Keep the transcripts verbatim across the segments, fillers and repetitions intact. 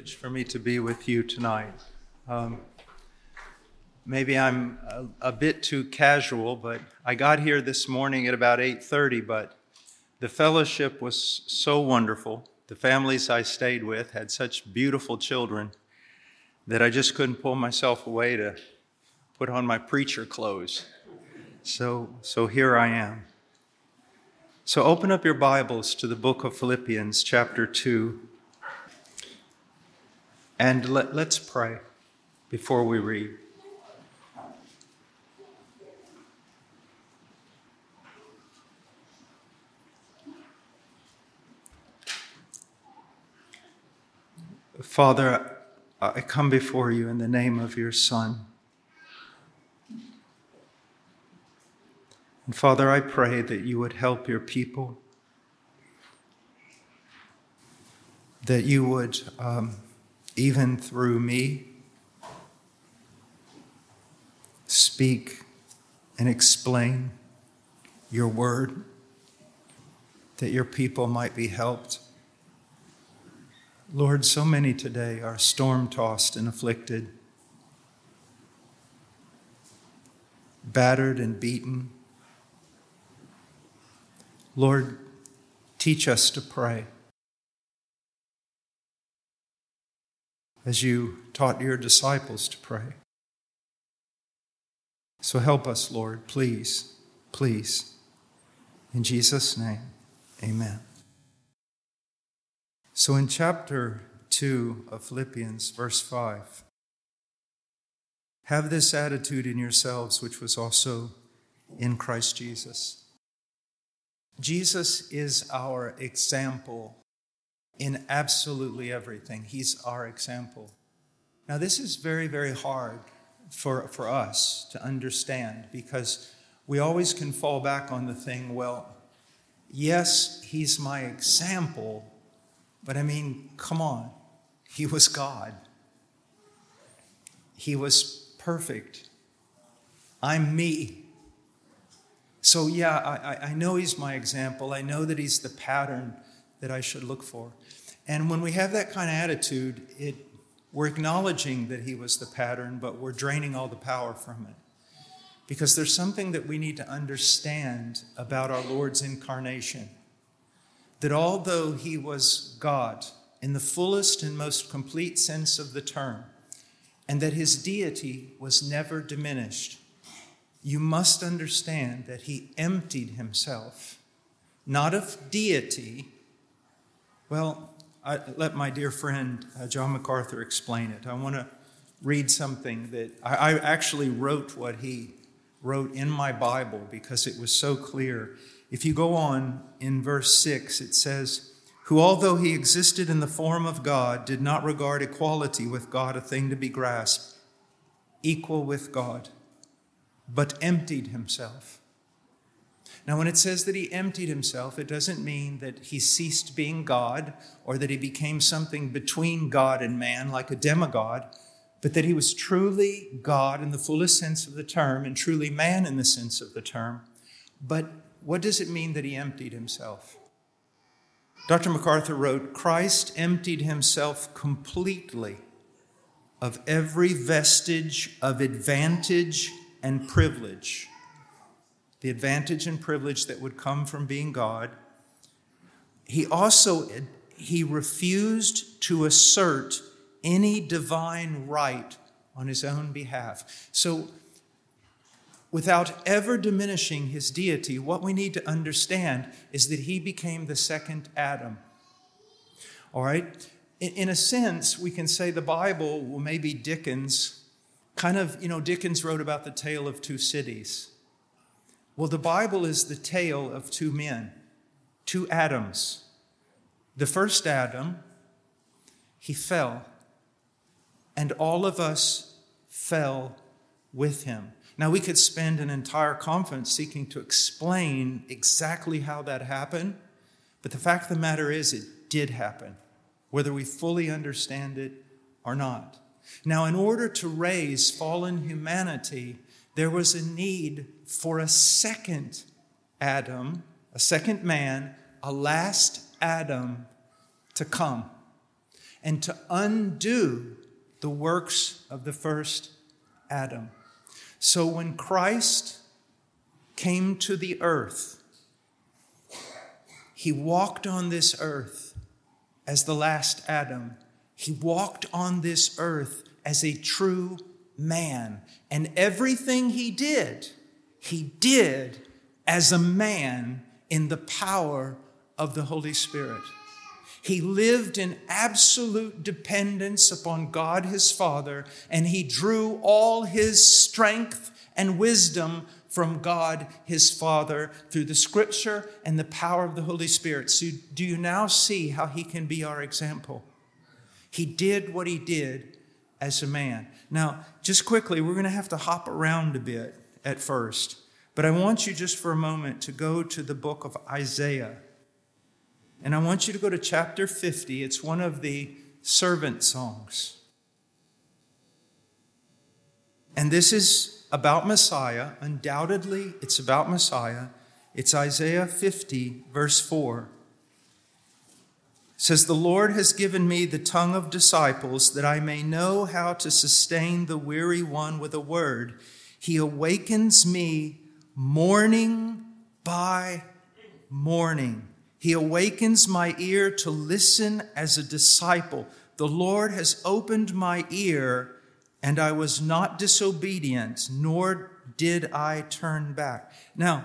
privilege for me to be with you tonight. Um, maybe I'm a, a bit too casual, but I got here this morning at about eight thirty, but the fellowship was so wonderful. The families I stayed with had such beautiful children that I just couldn't pull myself away to put on my preacher clothes. So, so here I am. So open up your Bibles to the book of Philippians, chapter two. And let, let's pray before we read. Father, I come before you in the name of your Son. And Father, I pray that you would help your people, that you would, um, even through me, speak and explain your word, that your people might be helped. Lord, so many today are storm-tossed and afflicted, battered and beaten. Lord, teach us to pray as you taught your disciples to pray. So help us, Lord, please, please. In Jesus' name, amen. So in chapter two of Philippians, verse five, have this attitude in yourselves, which was also in Christ Jesus. Jesus is our example in absolutely everything. He's our example. Now, this is very, very hard for, for us to understand because we always can fall back on the thing, well, yes, he's my example, but I mean, come on, he was God. He was perfect. I'm me. So yeah, I, I know he's my example. I know that he's the pattern that I should look for. And when we have that kind of attitude, it, we're acknowledging that he was the pattern, but we're draining all the power from it. Because there's something that we need to understand about our Lord's incarnation. That although he was God in the fullest and most complete sense of the term, and that his deity was never diminished, you must understand that he emptied himself, not of deity. Well, I, let my dear friend uh, John MacArthur explain it. I want to read something that I, I actually wrote what he wrote in my Bible because it was so clear. If you go on in verse six, it says, who although he existed in the form of God, did not regard equality with God a thing to be grasped, equal with God, but emptied himself. Now, when it says that he emptied himself, it doesn't mean that he ceased being God or that he became something between God and man like a demigod, but that he was truly God in the fullest sense of the term and truly man in the sense of the term. But what does it mean that he emptied himself? Doctor MacArthur wrote, Christ emptied himself completely of every vestige of advantage and privilege, the advantage and privilege that would come from being God. He also, he refused to assert any divine right on his own behalf. So, without ever diminishing his deity, what we need to understand is that he became the second Adam. All right? In, in a sense, we can say the Bible, well, maybe Dickens, kind of, you know, Dickens wrote about the tale of two cities. Well, the Bible is the tale of two men, two Adams. The first Adam, he fell, and all of us fell with him. Now, we could spend an entire conference seeking to explain exactly how that happened, but the fact of the matter is it did happen, whether we fully understand it or not. Now, in order to raise fallen humanity, there was a need for a second Adam, a second man, a last Adam to come. and to undo the works of the first Adam. So when Christ came to the earth, he walked on this earth as the last Adam. He walked on this earth as a true man. And everything he did, he did as a man in the power of the Holy Spirit. He lived in absolute dependence upon God his Father, and he drew all his strength and wisdom from God his Father through the Scripture and the power of the Holy Spirit. So do you now see how he can be our example? He did what he did as a man. Now, just quickly, we're going to have to hop around a bit at first, but I want you just for a moment to go to the book of Isaiah. And I want you to go to chapter fifty. It's one of the servant songs. And this is about Messiah. Undoubtedly, it's about Messiah. It's Isaiah fifty, verse four. It says, "The Lord has given me the tongue of disciples, that I may know how to sustain the weary one with a word. He awakens me morning by morning. He awakens my ear to listen as a disciple. The Lord has opened my ear, and I was not disobedient, nor did I turn back." Now,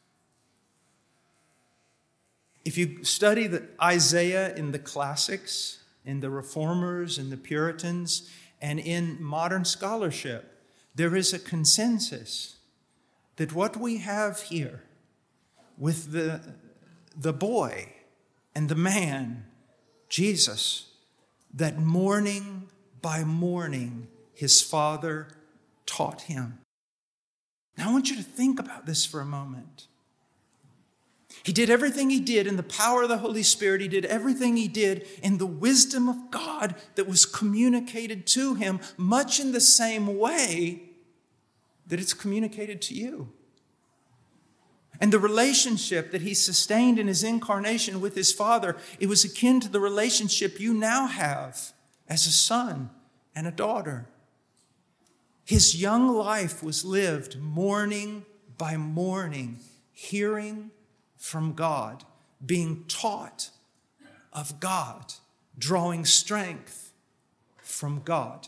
if you study the Isaiah in the classics, in the Reformers, in the Puritans, and in modern scholarship, there is a consensus that what we have here with the, the boy and the man, Jesus, that morning by morning his Father taught him. Now I want you to think about this for a moment. He did everything he did in the power of the Holy Spirit. He did everything he did in the wisdom of God that was communicated to him, much in the same way that it's communicated to you. And the relationship that he sustained in his incarnation with his Father, it was akin to the relationship you now have as a son and a daughter. His young life was lived morning by morning, hearing from God, being taught of God, drawing strength from God.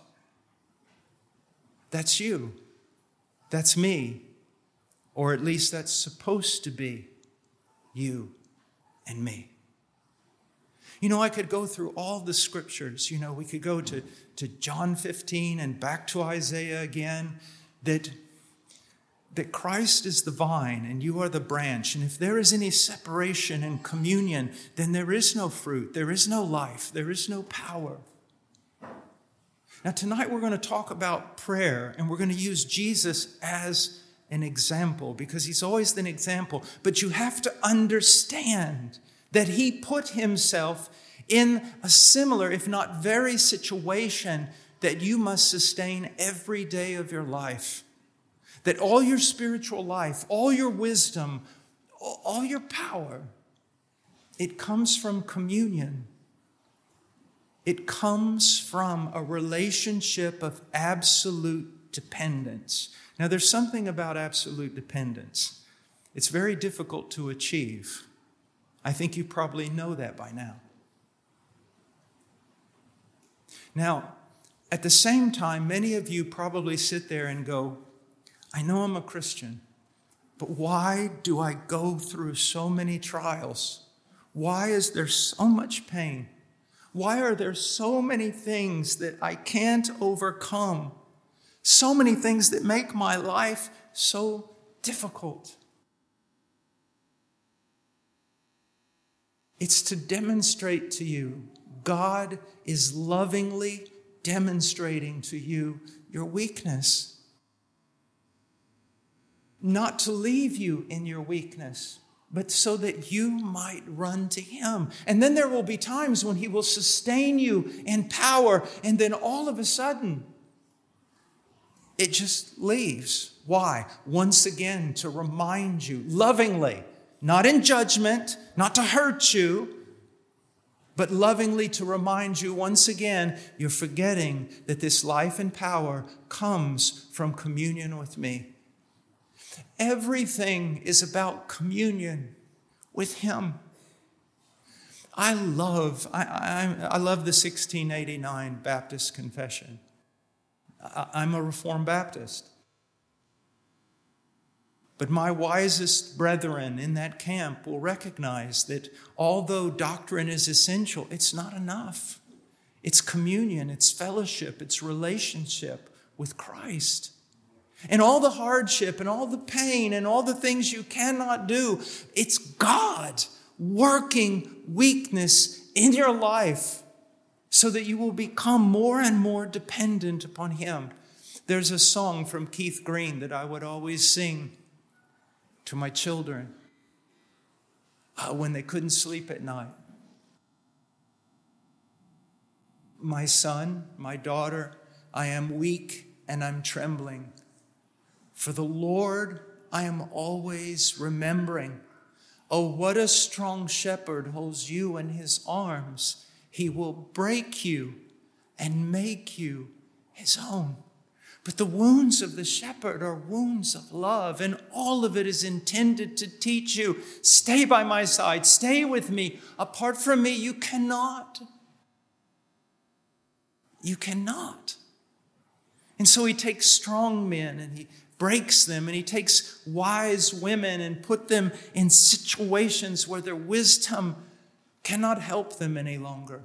That's you. That's me. Or at least that's supposed to be you and me. You know, I could go through all the scriptures. You know, we could go to, to John fifteen and back to Isaiah again, that, that Christ is the vine and you are the branch. And if there is any separation and communion, then there is no fruit, there is no life, there is no power. Now, tonight we're going to talk about prayer, and we're going to use Jesus as an example, because he's always an example. But you have to understand that he put himself in a similar, if not very, situation that you must sustain every day of your life. That all your spiritual life, all your wisdom, all your power, it comes from communion. It comes from a relationship of absolute dependence. Now, there's something about absolute dependence. It's very difficult to achieve. I think you probably know that by now. Now, at the same time, many of you probably sit there and go, I know I'm a Christian, but why do I go through so many trials? Why is there so much pain? Why are there so many things that I can't overcome? So many things that make my life so difficult. It's to demonstrate to you, God is lovingly demonstrating to you your weakness. Not to leave you in your weakness, but so that you might run to him. And then there will be times when he will sustain you in power, and then all of a sudden, it just leaves. Why? Once again, to remind you lovingly, not in judgment, not to hurt you, but lovingly to remind you once again, you're forgetting that this life and power comes from communion with me. Everything is about communion with him. I love, I, I, I love the sixteen eighty-nine Baptist Confession. I, I'm a Reformed Baptist. But my wisest brethren in that camp will recognize that although doctrine is essential, it's not enough. It's communion, it's fellowship, it's relationship with Christ. And all the hardship and all the pain and all the things you cannot do, it's God working weakness in your life so that you will become more and more dependent upon him. There's a song from Keith Green that I would always sing to my children uh, when they couldn't sleep at night. My son, my daughter, I am weak and I'm trembling. For the Lord I am always remembering. Oh, what a strong shepherd holds you in his arms. He will break you and make you his own. But the wounds of the shepherd are wounds of love, and all of it is intended to teach you, stay by my side, stay with me. Apart from me, you cannot. You cannot. And so he takes strong men and he breaks them, and he takes wise women and put them in situations where their wisdom cannot help them any longer.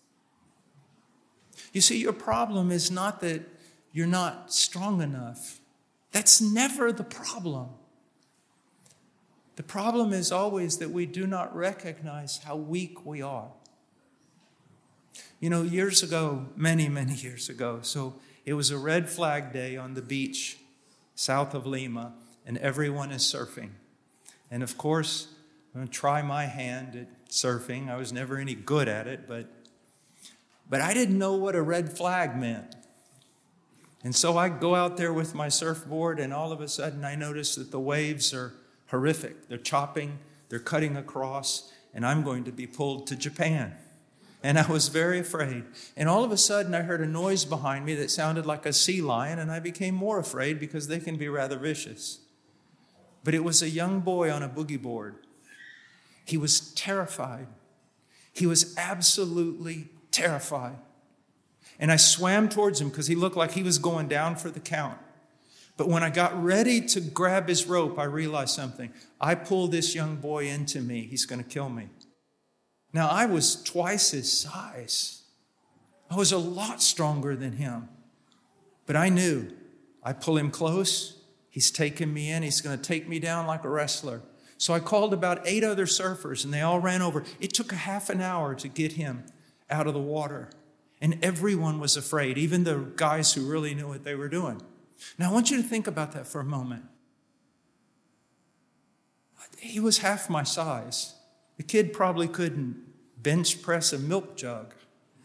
You see, your problem is not that you're not strong enough. That's never the problem. The problem is always that we do not recognize how weak we are. You know, years ago, many, many years ago, so it was a red flag day on the beach south of Lima, and everyone is surfing. And of course, I'm going to try my hand at surfing. I was never any good at it, but, but I didn't know what a red flag meant. And so I go out there with my surfboard, and all of a sudden I notice that the waves are horrific. They're chopping, they're cutting across, and I'm going to be pulled to Japan. And I was very afraid. And all of a sudden I heard a noise behind me that sounded like a sea lion, and I became more afraid because they can be rather vicious. But it was a young boy on a boogie board. He was terrified. He was absolutely terrified. And I swam towards him because he looked like he was going down for the count. But when I got ready to grab his rope, I realized something. I pulled this young boy into me. He's going to kill me. Now, I was twice his size. I was a lot stronger than him. But I knew I pull him close. He's taking me in. He's going to take me down like a wrestler. So I called about eight other surfers, and they all ran over. It took a half an hour to get him out of the water. And everyone was afraid, even the guys who really knew what they were doing. Now, I want you to think about that for a moment. He was half my size. The kid probably couldn't bench press a milk jug.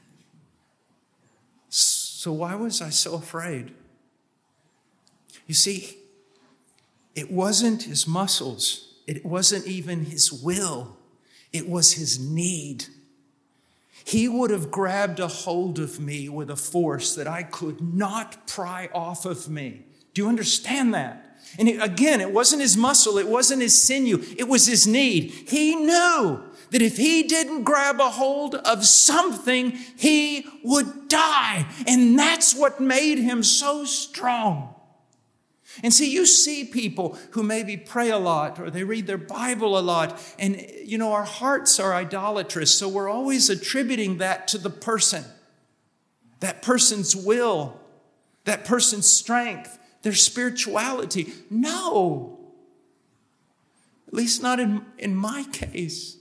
So why was I so afraid? You see, it wasn't his muscles. It wasn't even his will. It was his need. He would have grabbed a hold of me with a force that I could not pry off of me. Do you understand that? And it, again, it wasn't his muscle. It wasn't his sinew. It was his need. He knew that if he didn't grab a hold of something, he would die. And that's what made him so strong. And see, you see people who maybe pray a lot or they read their Bible a lot. And, you know, our hearts are idolatrous. So we're always attributing that to the person, that person's will, that person's strength, their spirituality. No, at least not in, in my case.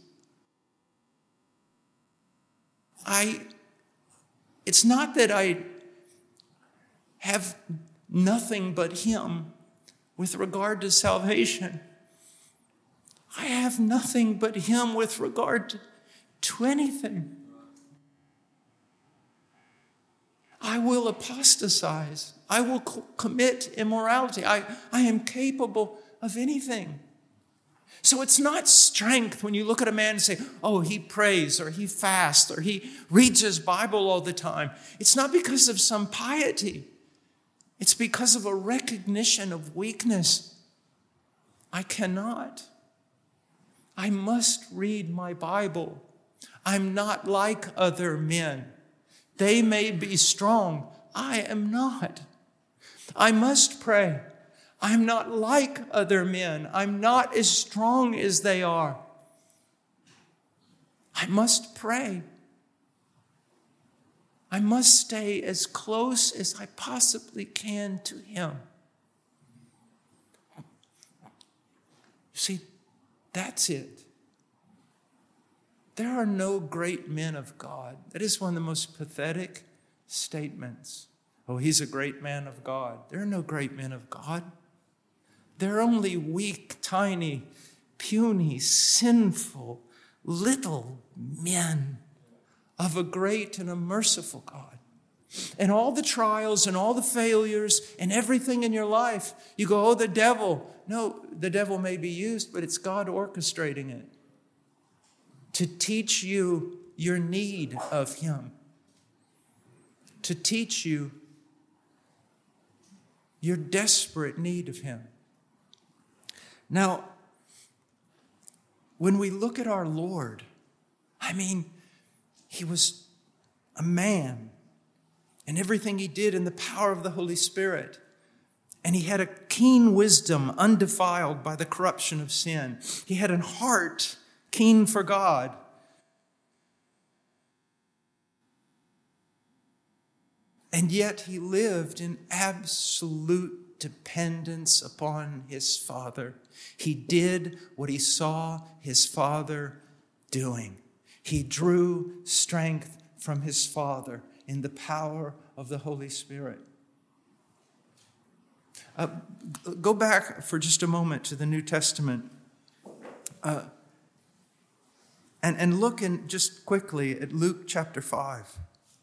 I, it's not that I have nothing but him with regard to salvation. I have nothing but him with regard to, to anything. I will apostatize. I will co- commit immorality. I, I am capable of anything. So it's not strength when you look at a man and say, oh, he prays or he fasts or he reads his Bible all the time. It's not because of some piety. It's because of a recognition of weakness. I cannot. I must read my Bible. I'm not like other men. They may be strong. I am not. I must pray. I'm not like other men. I'm not as strong as they are. I must pray. I must stay as close as I possibly can to Him. See, that's it. There are no great men of God. That is one of the most pathetic statements. Oh, he's a great man of God. There are no great men of God. There are only weak, tiny, puny, sinful, little men of a great and a merciful God. And all the trials and all the failures and everything in your life, you go, oh, the devil. No, the devil may be used, but it's God orchestrating it to teach you your need of Him, to teach you your desperate need of Him. Now, when we look at our Lord, I mean, He was a man, and everything He did in the power of the Holy Spirit. And He had a keen wisdom undefiled by the corruption of sin. He had a heart keen for God. And yet He lived in absolute dependence upon His Father. He did what He saw His Father doing. He drew strength from His Father in the power of the Holy Spirit. Uh, go back for just a moment to the New Testament uh, and, and look in just quickly at Luke chapter five.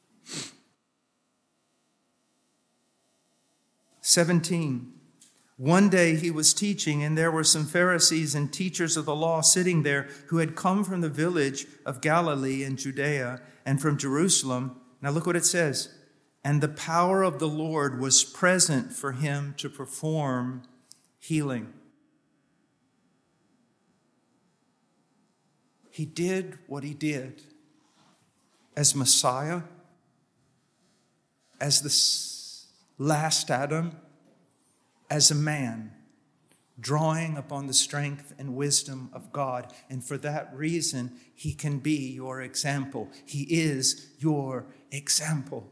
seventeen. One day He was teaching, and there were some Pharisees and teachers of the law sitting there who had come from the village of Galilee and Judea and from Jerusalem. Now look what it says. And the power of the Lord was present for Him to perform healing. He did what He did as Messiah, as the last Adam, as a man, drawing upon the strength and wisdom of God. And for that reason, He can be your example. He is your example.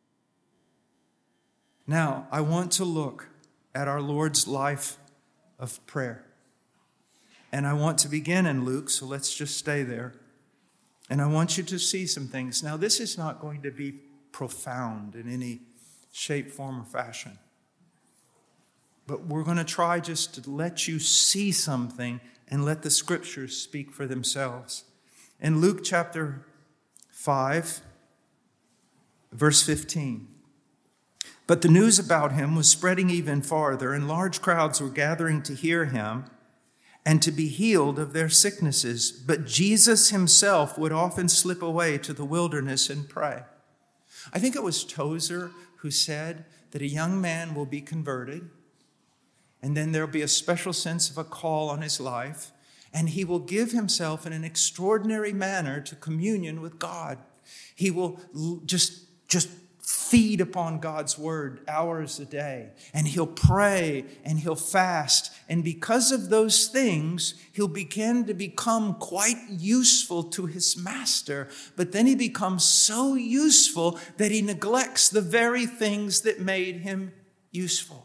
Now, I want to look at our Lord's life of prayer. And I want to begin in Luke, so let's just stay there. And I want you to see some things. Now, this is not going to be profound in any shape, form, or fashion. But we're going to try just to let you see something and let the Scriptures speak for themselves. In Luke chapter five, verse fifteen. But the news about Him was spreading even farther, and large crowds were gathering to hear Him and to be healed of their sicknesses. But Jesus Himself would often slip away to the wilderness and pray. I think it was Tozer who said that a young man will be converted, and then there'll be a special sense of a call on his life, and he will give himself in an extraordinary manner to communion with God. He will just, just feed upon God's word hours a day, and he'll pray and he'll fast. And because of those things, he'll begin to become quite useful to his master. But then he becomes so useful that he neglects the very things that made him useful.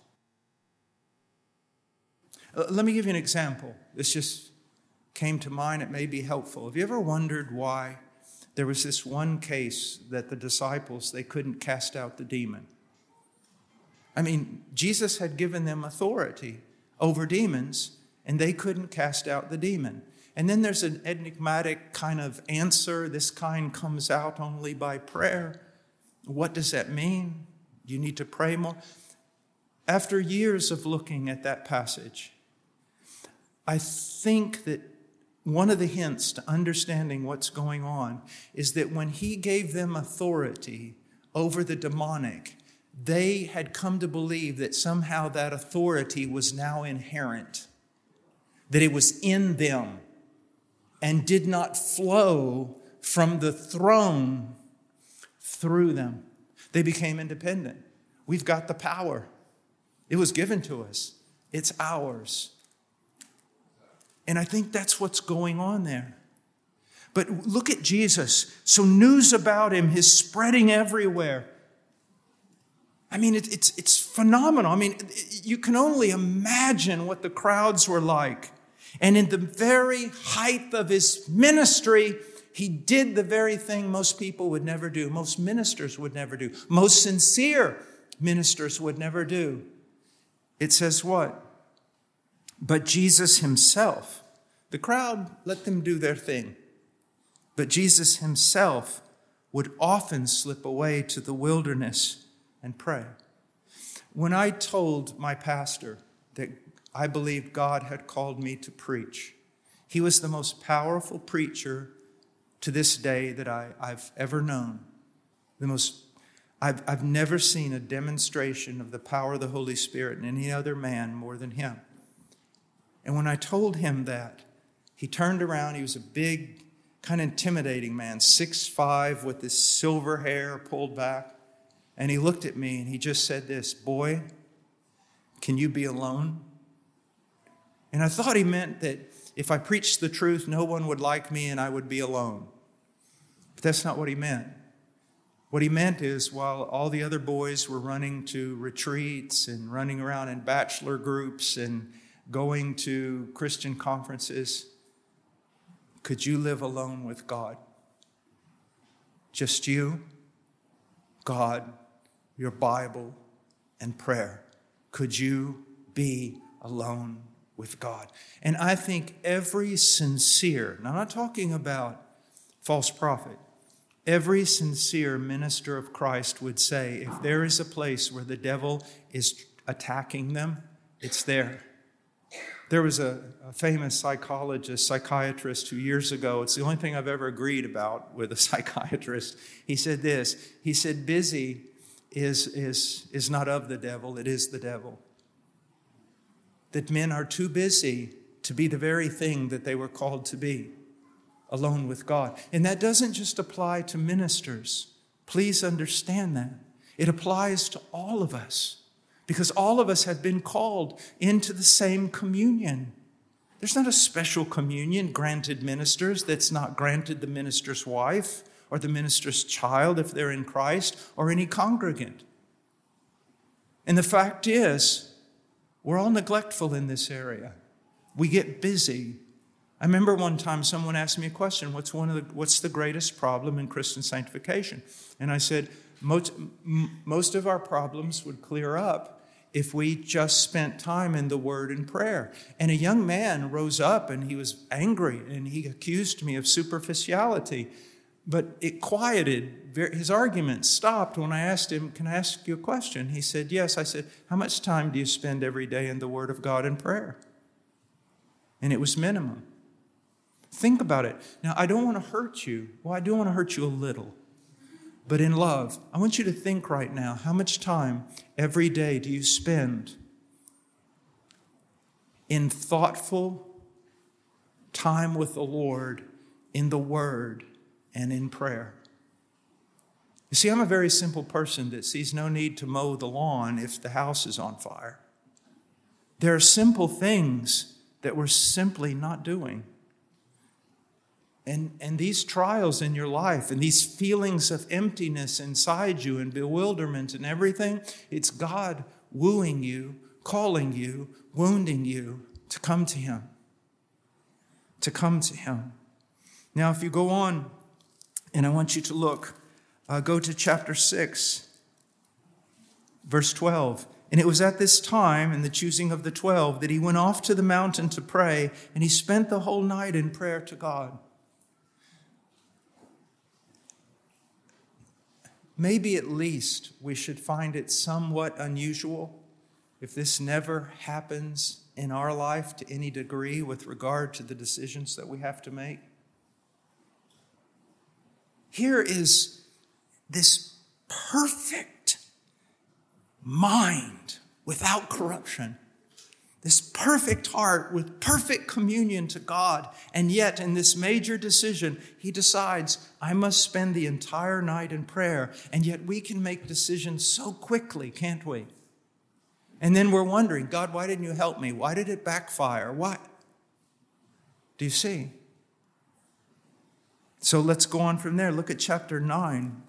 Uh, let me give you an example. This just came to mind. It may be helpful. Have you ever wondered why there was this one case that the disciples, they couldn't cast out the demon? I mean, Jesus had given them authority over demons, and they couldn't cast out the demon. And then there's an enigmatic kind of answer. This kind comes out only by prayer. What does that mean? You need to pray more. After years of looking at that passage, I think that one of the hints to understanding what's going on is that when he gave them authority over the demonic, they had come to believe that somehow that authority was now inherent, that it was in them and did not flow from the throne through them. They became independent. We've got the power. It was given to us. It's ours. And I think that's what's going on there. But look at Jesus. So news about him is spreading everywhere. I mean, it, it's, it's phenomenal. I mean, you can only imagine what the crowds were like. And in the very height of his ministry, he did the very thing most people would never do, most ministers would never do, most sincere ministers would never do. It says what? But Jesus himself, the crowd let them do their thing, but Jesus himself would often slip away to the wilderness and pray. When I told my pastor that I believed God had called me to preach, he was the most powerful preacher to this day that I, I've ever known. The most, I've, I've never seen a demonstration of the power of the Holy Spirit in any other man more than him. And when I told him that, he turned around. He was a big, kind of intimidating man, six foot five with this silver hair pulled back. And he looked at me and he just said this, "Boy, can you be alone?" And I thought he meant that if I preached the truth, no one would like me and I would be alone. But that's not what he meant. What he meant is while all the other boys were running to retreats and running around in bachelor groups and going to Christian conferences, could you live alone with God? Just you, God, your Bible, and prayer. Could you be alone with God? And I think every sincere, now I'm not talking about false prophet, every sincere minister of Christ would say, if there is a place where the devil is attacking them, it's there. There was a, a famous psychologist, psychiatrist who years ago, it's the only thing I've ever agreed about with a psychiatrist. He said this, he said, busy is, is, is not of the devil, it is the devil. That men are too busy to be the very thing that they were called to be, alone with God. And that doesn't just apply to ministers. Please understand that. It applies to all of us. Because all of us have been called into the same communion. There's not a special communion granted ministers that's not granted the minister's wife or the minister's child if they're in Christ or any congregant. And the fact is, we're all neglectful in this area. We get busy. I remember one time someone asked me a question, what's one of the, what's the greatest problem in Christian sanctification? And I said, most, m- most of our problems would clear up if we just spent time in the Word and prayer. And a young man rose up and he was angry and he accused me of superficiality. But it quieted, his argument stopped when I asked him, can I ask you a question? He said, yes. I said, how much time do you spend every day in the Word of God and prayer? And it was minimum. Think about it. Now, I don't want to hurt you. Well, I do want to hurt you a little. But in love, I want you to think right now, how much time every day do you spend in thoughtful time with the Lord, in the Word, and in prayer? You see, I'm a very simple person that sees no need to mow the lawn if the house is on fire. There are simple things that we're simply not doing. And, and these trials in your life and these feelings of emptiness inside you and bewilderment and everything, it's God wooing you, calling you, wounding you to come to Him. To come to Him. Now, if you go on, and I want you to look, uh, go to chapter six, verse twelve. And it was at this time, in the choosing of the twelve, that he went off to the mountain to pray, and he spent the whole night in prayer to God. Maybe at least we should find it somewhat unusual if this never happens in our life to any degree with regard to the decisions that we have to make? Here is this perfect mind without corruption, this perfect heart with perfect communion to God. And yet in this major decision, he decides, I must spend the entire night in prayer. And yet we can make decisions so quickly, can't we? And then we're wondering, God, why didn't you help me? Why did it backfire? Why? Do you see? So let's go on from there. Look at chapter nine.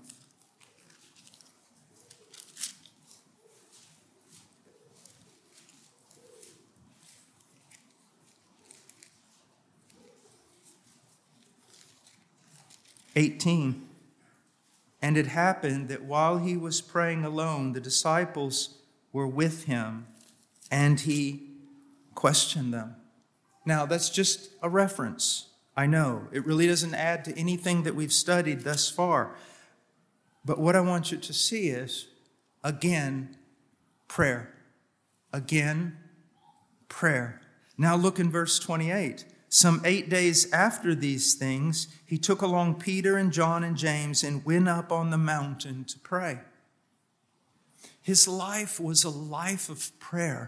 eighteen. And it happened that while he was praying alone, the disciples were with him, and he questioned them. Now, that's just a reference. I know it really doesn't add to anything that we've studied thus far. But what I want you to see is, again, prayer. Again, prayer. Now look in verse twenty-eight. Some eight days after these things, he took along Peter and John and James and went up on the mountain to pray. His life was a life of prayer,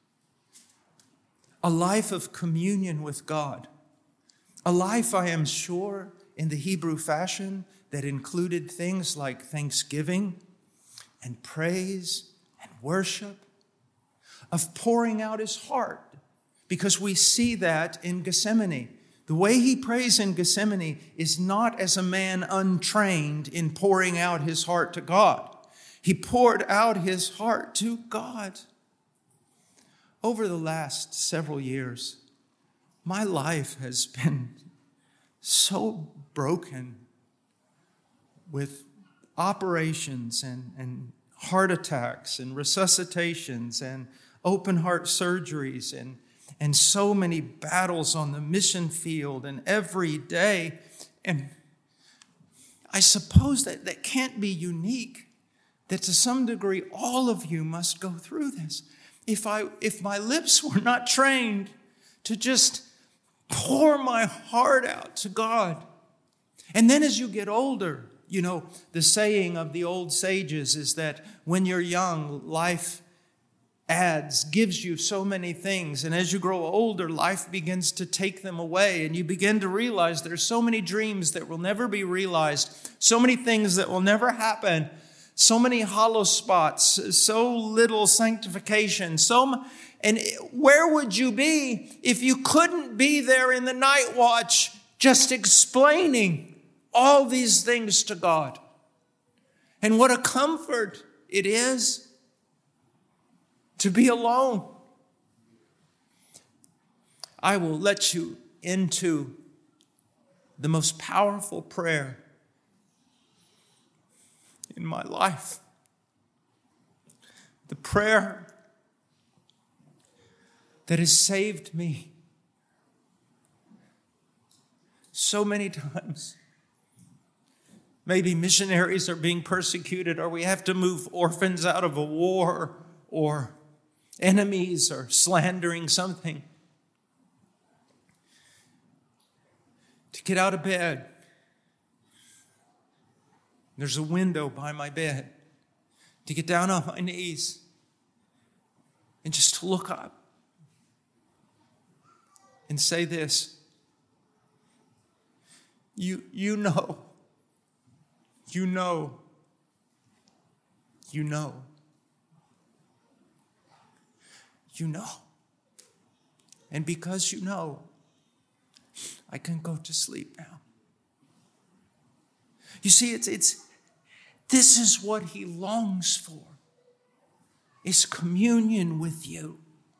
a life of communion with God, a life, I am sure, in the Hebrew fashion that included things like thanksgiving and praise and worship, of pouring out his heart. Because we see that in Gethsemane. The way he prays in Gethsemane is not as a man untrained in pouring out his heart to God. He poured out his heart to God. Over the last several years, my life has been so broken with operations and, and heart attacks and resuscitations and open heart surgeries and And so many battles on the mission field and every day. And I suppose that that can't be unique, that to some degree all of you must go through this. If I, if my lips were not trained to just pour my heart out to God. And then as you get older, you know, the saying of the old sages is that when you're young, life adds, gives you so many things. And as you grow older, life begins to take them away. And you begin to realize there's so many dreams that will never be realized, so many things that will never happen, so many hollow spots, so little sanctification. So, and where would you be if you couldn't be there in the night watch just explaining all these things to God? And what a comfort it is to be alone. I will let you into the most powerful prayer in my life. The prayer that has saved me so many times. Maybe missionaries are being persecuted, or we have to move orphans out of a war, or enemies are slandering something. To get out of bed, there's a window by my bed. To get down on my knees and just to look up and say this: You, you know, you know, you know. You know. And because you know, I can go to sleep now. You see, it's it's this is what he longs for, is communion with you.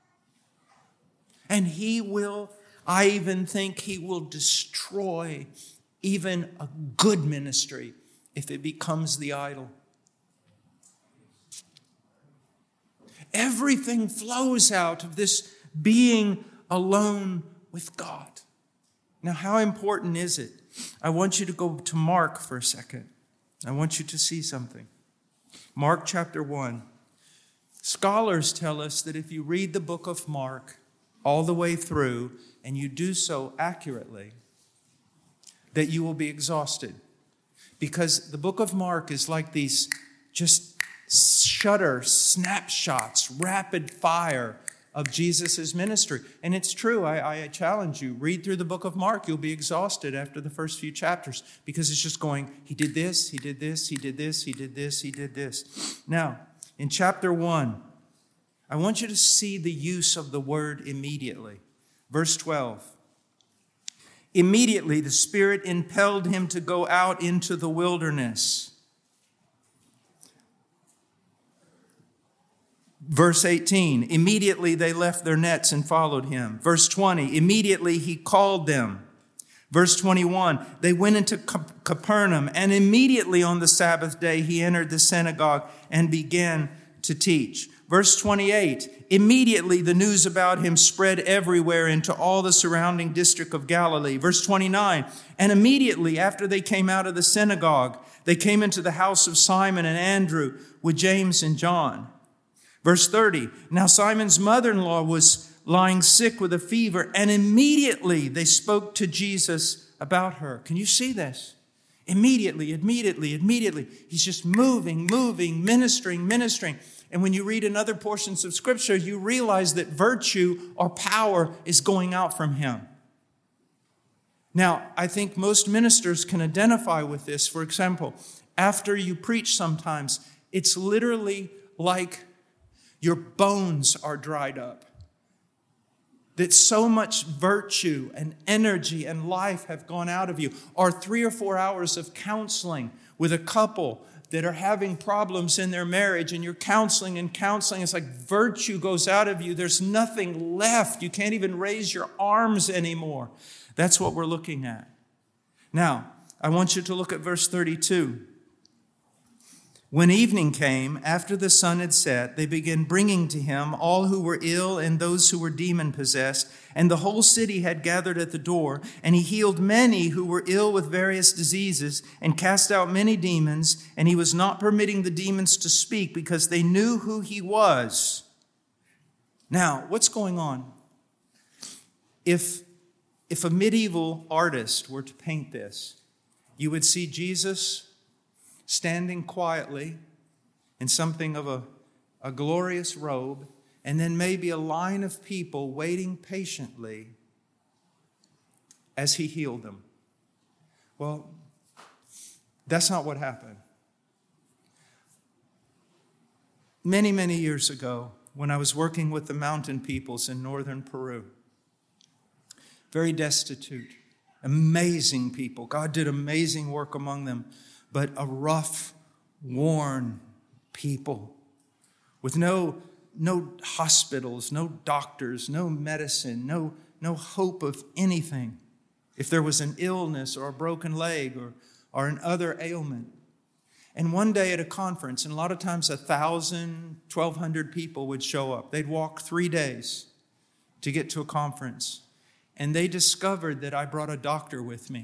And he will, I even think he will destroy even a good ministry if it becomes the idol. Everything flows out of this being alone with God. Now, how important is it? I want you to go to Mark for a second. I want you to see something. Mark chapter one. Scholars tell us that if you read the book of Mark, all the way through, and you do so accurately, that you will be exhausted. Because the book of Mark is like these just shutter snapshots, rapid fire of Jesus' ministry. And it's true, I, I challenge you, read through the book of Mark, you'll be exhausted after the first few chapters, because it's just going, he did this, he did this, he did this, he did this, he did this. Now, in chapter one, I want you to see the use of the word immediately. Verse twelve. Immediately the Spirit impelled him to go out into the wilderness. Verse eighteen, immediately they left their nets and followed him. Verse twenty, immediately he called them. Verse twenty-one, they went into Capernaum, and immediately on the Sabbath day he entered the synagogue and began to teach. Verse twenty-eight, immediately the news about him spread everywhere into all the surrounding district of Galilee. Verse twenty-nine, and immediately after they came out of the synagogue, they came into the house of Simon and Andrew with James and John. Verse thirty, now Simon's mother-in-law was lying sick with a fever, and immediately they spoke to Jesus about her. Can you see this? Immediately, immediately, immediately. He's just moving, moving, ministering, ministering. And when you read in other portions of Scripture, you realize that virtue or power is going out from him. Now, I think most ministers can identify with this. For example, after you preach sometimes, it's literally like your bones are dried up. That so much virtue and energy and life have gone out of you. Or three or four hours of counseling with a couple that are having problems in their marriage, and you're counseling and counseling. It's like virtue goes out of you. There's nothing left. You can't even raise your arms anymore. That's what we're looking at. Now, I want you to look at verse thirty-two. When evening came, after the sun had set, they began bringing to him all who were ill and those who were demon-possessed, and the whole city had gathered at the door. And he healed many who were ill with various diseases and cast out many demons, and he was not permitting the demons to speak because they knew who he was. Now, what's going on? If, if a medieval artist were to paint this, you would see Jesus standing quietly in something of a, a glorious robe, and then maybe a line of people waiting patiently as he healed them. Well, that's not what happened. Many, many years ago, when I was working with the mountain peoples in northern Peru, very destitute, amazing people. God did amazing work among them. But a rough, worn people with no, no hospitals, no doctors, no medicine, no, no hope of anything. If there was an illness or a broken leg or, or an other ailment. And one day at a conference, and a lot of times a thousand, twelve hundred people would show up. They'd walk three days to get to a conference. And they discovered that I brought a doctor with me.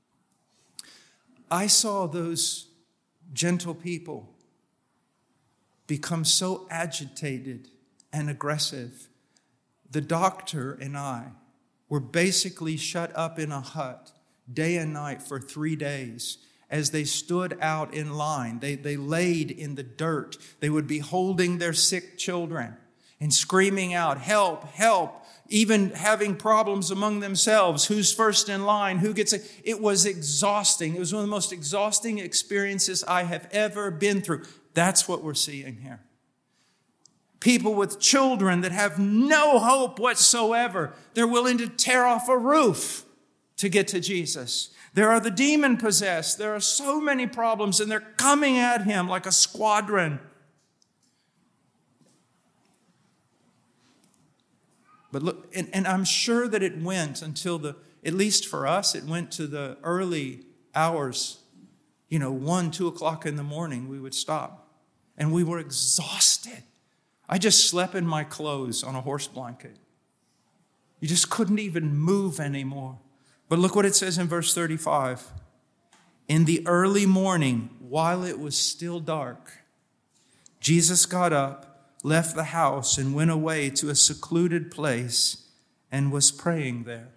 I saw those gentle people become so agitated and aggressive. The doctor and I were basically shut up in a hut day and night for three days as they stood out in line. They, they laid in the dirt. They would be holding their sick children and screaming out, help, help, even having problems among themselves. Who's first in line? Who gets it? It was exhausting. It was one of the most exhausting experiences I have ever been through. That's what we're seeing here. People with children that have no hope whatsoever. They're willing to tear off a roof to get to Jesus. There are the demon-possessed. There are so many problems, and they're coming at him like a squadron. But look, and, and I'm sure that it went until the, at least for us, it went to the early hours, you know, one, two o'clock in the morning, we would stop. And we were exhausted. I just slept in my clothes on a horse blanket. You just couldn't even move anymore. But look what it says in verse thirty-five. In the early morning, while it was still dark, Jesus got up, left the house, and went away to a secluded place and was praying there.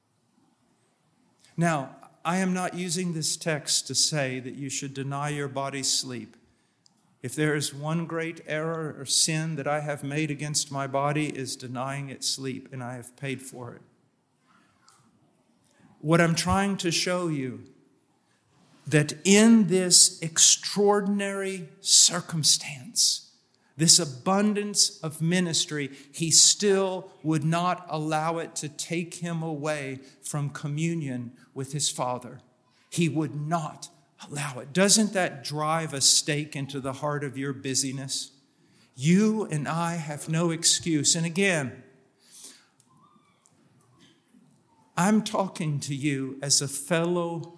Now, I am not using this text to say that you should deny your body sleep. If there is one great error or sin that I have made against my body, is denying it sleep, and I have paid for it. What I'm trying to show you, that in this extraordinary circumstance, this abundance of ministry, he still would not allow it to take him away from communion with his Father. He would not allow it. Doesn't that drive a stake into the heart of your busyness? You and I have no excuse. And again, I'm talking to you as a fellow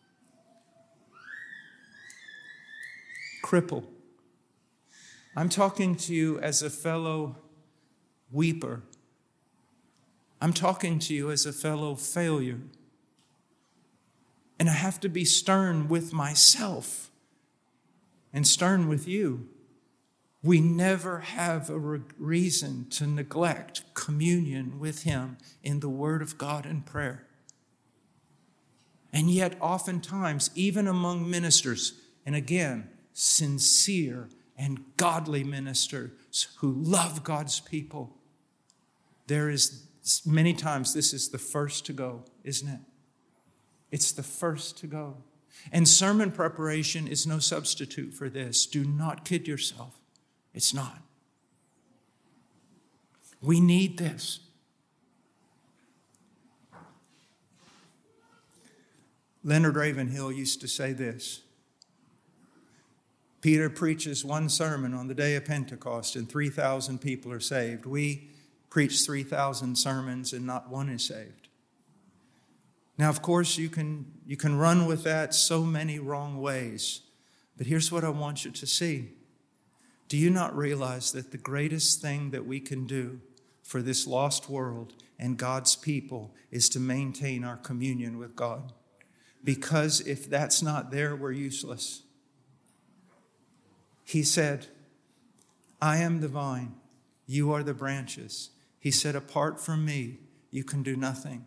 cripple. I'm talking to you as a fellow weeper. I'm talking to you as a fellow failure. And I have to be stern with myself and stern with you. We never have a re- reason to neglect communion with him in the Word of God and prayer. And yet oftentimes, even among ministers, and again, sincere and godly ministers who love God's people, there is many times this is the first to go, isn't it? It's the first to go. And sermon preparation is no substitute for this. Do not kid yourself. It's not. We need this. Leonard Ravenhill used to say this: Peter preaches one sermon on the day of Pentecost and three thousand people are saved. We preach three thousand sermons and not one is saved. Now, of course, you can, you can run with that so many wrong ways. But here's what I want you to see. Do you not realize that the greatest thing that we can do for this lost world and God's people is to maintain our communion with God? Because if that's not there, we're useless. He said, I am the vine, you are the branches. He said, apart from me, you can do nothing.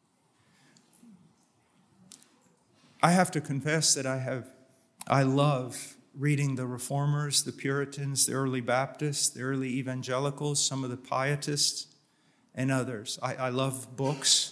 I have to confess that I have, I love reading the Reformers, the Puritans, the early Baptists, the early Evangelicals, some of the Pietists, and others. I, I love books.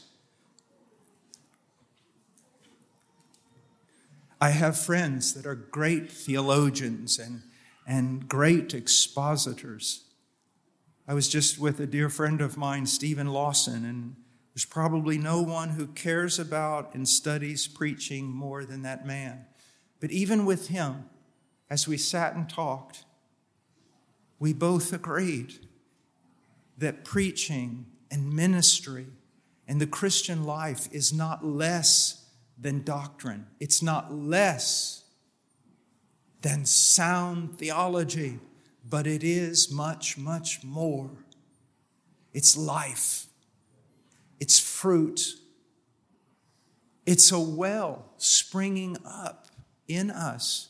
I have friends that are great theologians and, and great expositors. I was just with a dear friend of mine, Stephen Lawson, and there's probably no one who cares about and studies preaching more than that man. But even with him, as we sat and talked, we both agreed that preaching and ministry and the Christian life is not less than doctrine. It's not less than sound theology, but it is much, much more. It's life. It's fruit. It's a well springing up in us.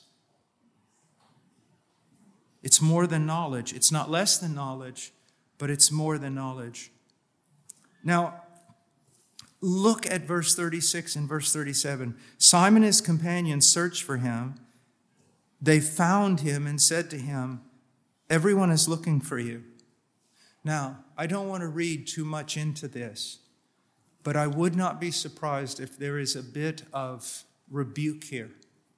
It's more than knowledge. It's not less than knowledge, but it's more than knowledge. Now, look at verse thirty-six and verse thirty-seven. Simon and his companions searched for him. They found him and said to him, everyone is looking for you. Now, I don't want to read too much into this, but I would not be surprised if there is a bit of rebuke here.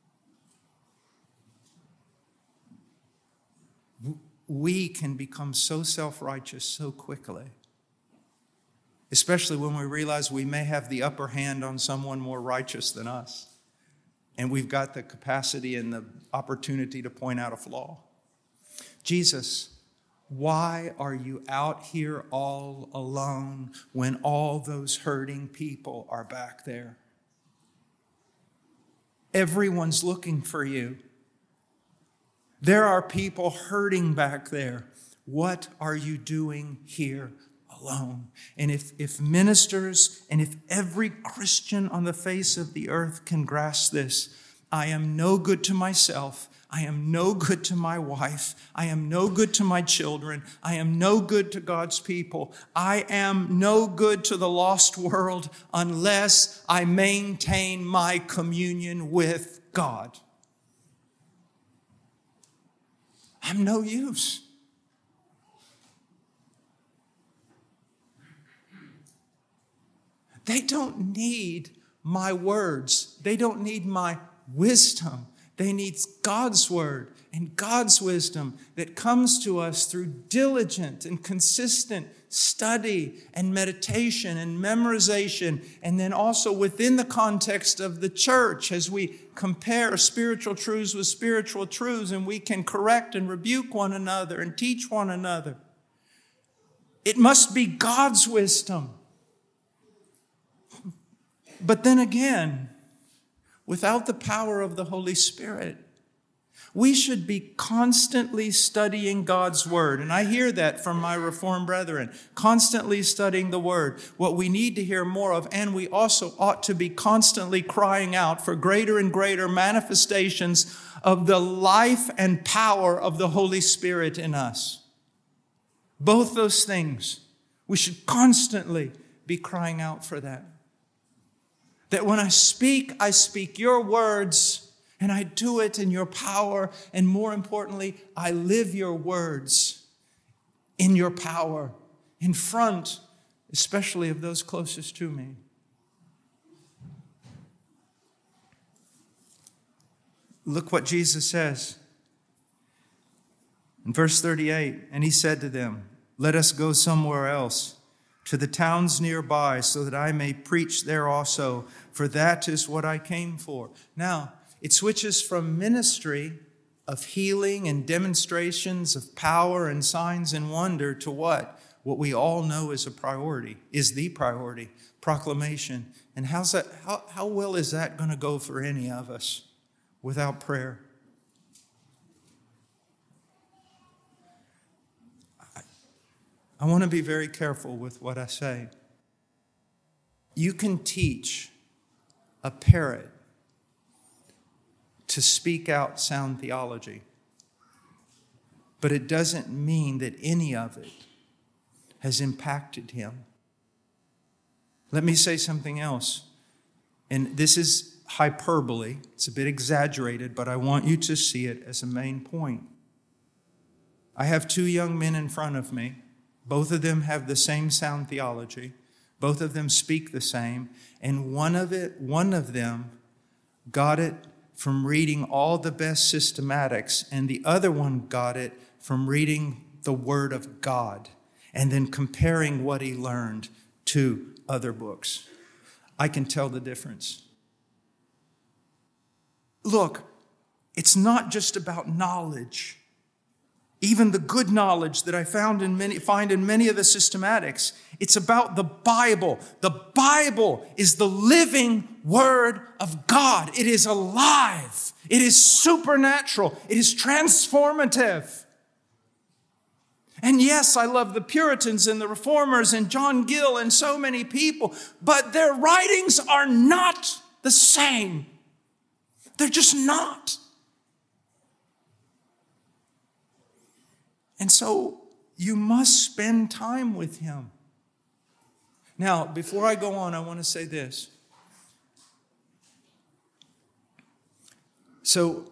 We can become so self-righteous so quickly, especially when we realize we may have the upper hand on someone more righteous than us, and we've got the capacity and the opportunity to point out a flaw. Jesus, why are you out here all alone when all those hurting people are back there? Everyone's looking for you. There are people hurting back there. What are you doing here alone? And if, if ministers and if every Christian on the face of the earth can grasp this, I am no good to myself. I am no good to my wife. I am no good to my children. I am no good to God's people. I am no good to the lost world unless I maintain my communion with God. I'm no use. They don't need my words. They don't need my wisdom. They need God's word and God's wisdom that comes to us through diligent and consistent study and meditation and memorization, and then also within the context of the church as we compare spiritual truths with spiritual truths, and we can correct and rebuke one another and teach one another. It must be God's wisdom. But then again, without the power of the Holy Spirit, we should be constantly studying God's Word. And I hear that from my Reformed brethren, constantly studying the Word. What we need to hear more of, and we also ought to be constantly crying out for greater and greater manifestations of the life and power of the Holy Spirit in us. Both those things, we should constantly be crying out for that. That when I speak, I speak your words, and I do it in your power. And more importantly, I live your words in your power, in front, especially of those closest to me. Look what Jesus says in verse thirty-eight. And he said to them, "Let us go somewhere else, to the towns nearby, so that I may preach there also, for that is what I came for." Now, it switches from ministry of healing and demonstrations of power and signs and wonder to what? What we all know is a priority, is the priority, proclamation. And how's that? How, how well is that going to go for any of us without prayer? I want to be very careful with what I say. You can teach a parrot to speak out sound theology, but it doesn't mean that any of it has impacted him. Let me say something else, and this is hyperbole. It's a bit exaggerated, but I want you to see it as a main point. I have two young men in front of me. Both of them have the same sound theology. Both of them speak the same. And one of it, one of them got it from reading all the best systematics, and the other one got it from reading the Word of God and then comparing what he learned to other books. I can tell the difference. Look, it's not just about knowledge. Even the good knowledge that I found in many, find in many of the systematics, it's about the Bible. The Bible is the living Word of God. It is alive. It is supernatural. It is transformative. And yes, I love the Puritans and the Reformers and John Gill and so many people, but their writings are not the same. They're just not. And so you must spend time with him. Now, before I go on, I want to say this. So,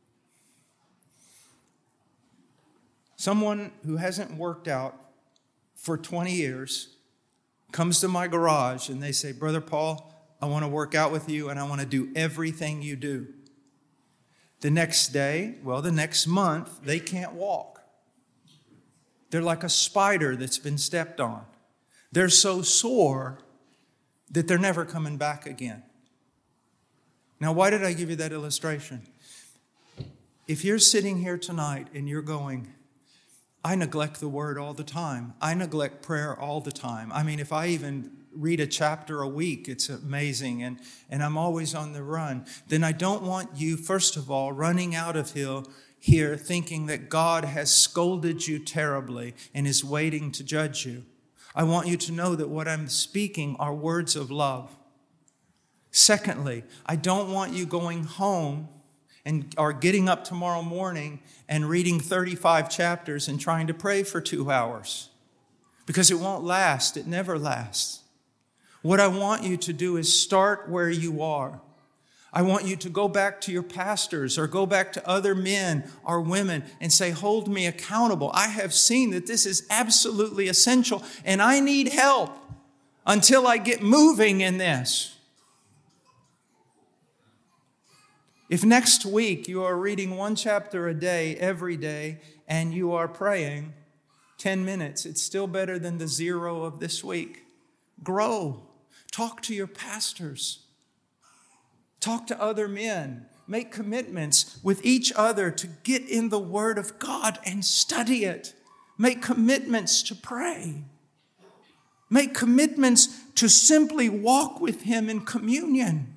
someone who hasn't worked out for twenty years comes to my garage and they say, "Brother Paul, I want to work out with you and I want to do everything you do." The next day, well, the next month, they can't walk. They're like a spider that's been stepped on. They're so sore that they're never coming back again. Now, why did I give you that illustration? If you're sitting here tonight and you're going, "I neglect the Word all the time. I neglect prayer all the time. I mean, if I even read a chapter a week, it's amazing, and, and I'm always on the run," then I don't want you, first of all, running out of here here thinking that God has scolded you terribly and is waiting to judge you. I want you to know that what I'm speaking are words of love. Secondly, I don't want you going home and are getting up tomorrow morning and reading thirty-five chapters and trying to pray for two hours. Because it won't last. It never lasts. What I want you to do is start where you are. I want you to go back to your pastors or go back to other men or women and say, hold me accountable. I have seen that this is absolutely essential and I need help until I get moving in this. If next week you are reading one chapter a day, every day, and you are praying ten minutes, it's still better than the zero of this week. Grow. Talk to your pastors. Talk to other men. Make commitments with each other to get in the Word of God and study it. Make commitments to pray. Make commitments to simply walk with Him in communion.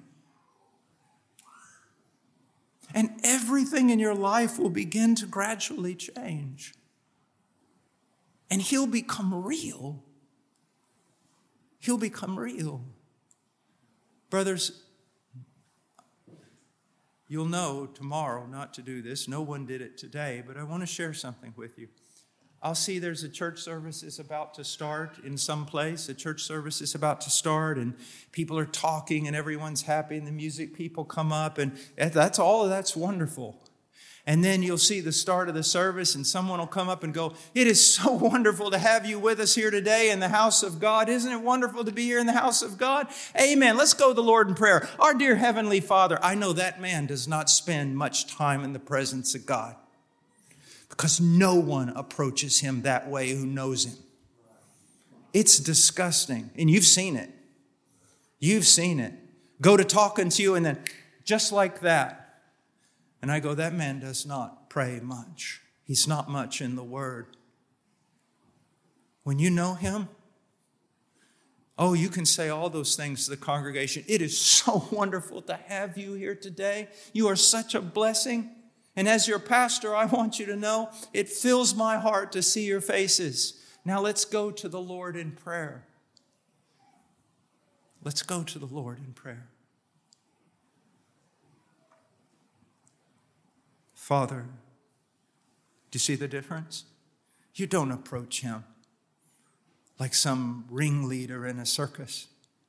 And everything in your life will begin to gradually change. And He'll become real. He'll become real. Brothers, you'll know tomorrow not to do this. No one did it today, but I want to share something with you. I'll see there's a church service is about to start in some place. A church service is about to start and people are talking and everyone's happy and the music people come up and that's all of that's wonderful. And then you'll see the start of the service and someone will come up and go, it is so wonderful to have you with us here today in the house of God. Isn't it wonderful to be here in the house of God? Amen. Let's go to the Lord in prayer. Our dear Heavenly Father, I know that man does not spend much time in the presence of God because no one approaches Him that way who knows Him. It's disgusting. And you've seen it. You've seen it. Go to talking to you and then just like that. And I go, that man does not pray much. He's not much in the Word. When you know Him, oh, you can say all those things to the congregation. It is so wonderful to have you here today. You are such a blessing. And as your pastor, I want you to know it fills my heart to see your faces. Now let's go to the Lord in prayer. Let's go to the Lord in prayer. Father, do you see the difference? You don't approach Him like some ringleader in a circus.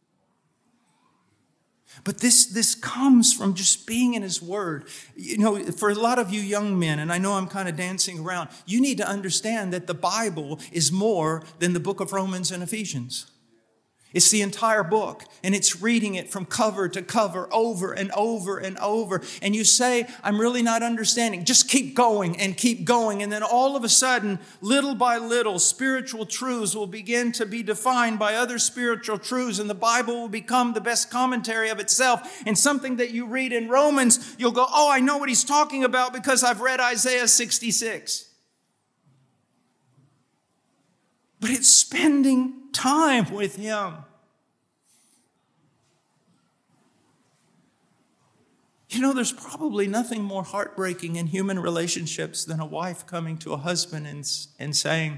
But this, this comes from just being in His Word. You know, for a lot of you young men, and I know I'm kind of dancing around, you need to understand that the Bible is more than the book of Romans and Ephesians. It's the entire book, and it's reading it from cover to cover over and over and over. And you say, I'm really not understanding. Just keep going and keep going. And then all of a sudden, little by little, spiritual truths will begin to be defined by other spiritual truths, and the Bible will become the best commentary of itself. And something that you read in Romans, you'll go, oh, I know what he's talking about because I've read Isaiah sixty-six. But it's spending time with Him. You know, there's probably nothing more heartbreaking in human relationships than a wife coming to a husband and, and saying,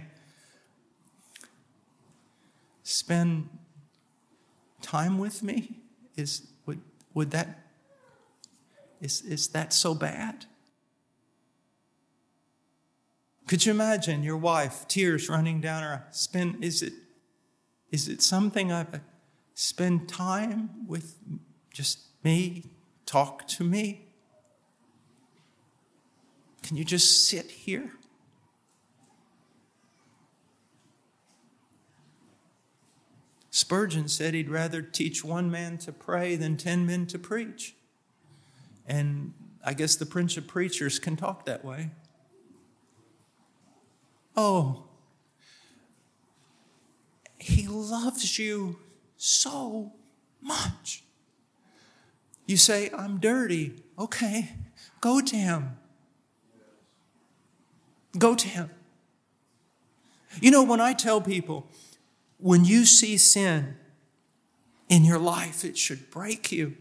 spend time with me? Is would would that is is that so bad? Could you imagine your wife, tears running down her eyes? Spend, is it, is it something I've spend time with just me, talk to me? Can you just sit here? Spurgeon said he'd rather teach one man to pray than ten men to preach. And I guess the Prince of Preachers can talk that way. Oh, He loves you so much. You say, I'm dirty. Okay, go to Him. Go to Him. You know, when I tell people, when you see sin in your life, it should break you.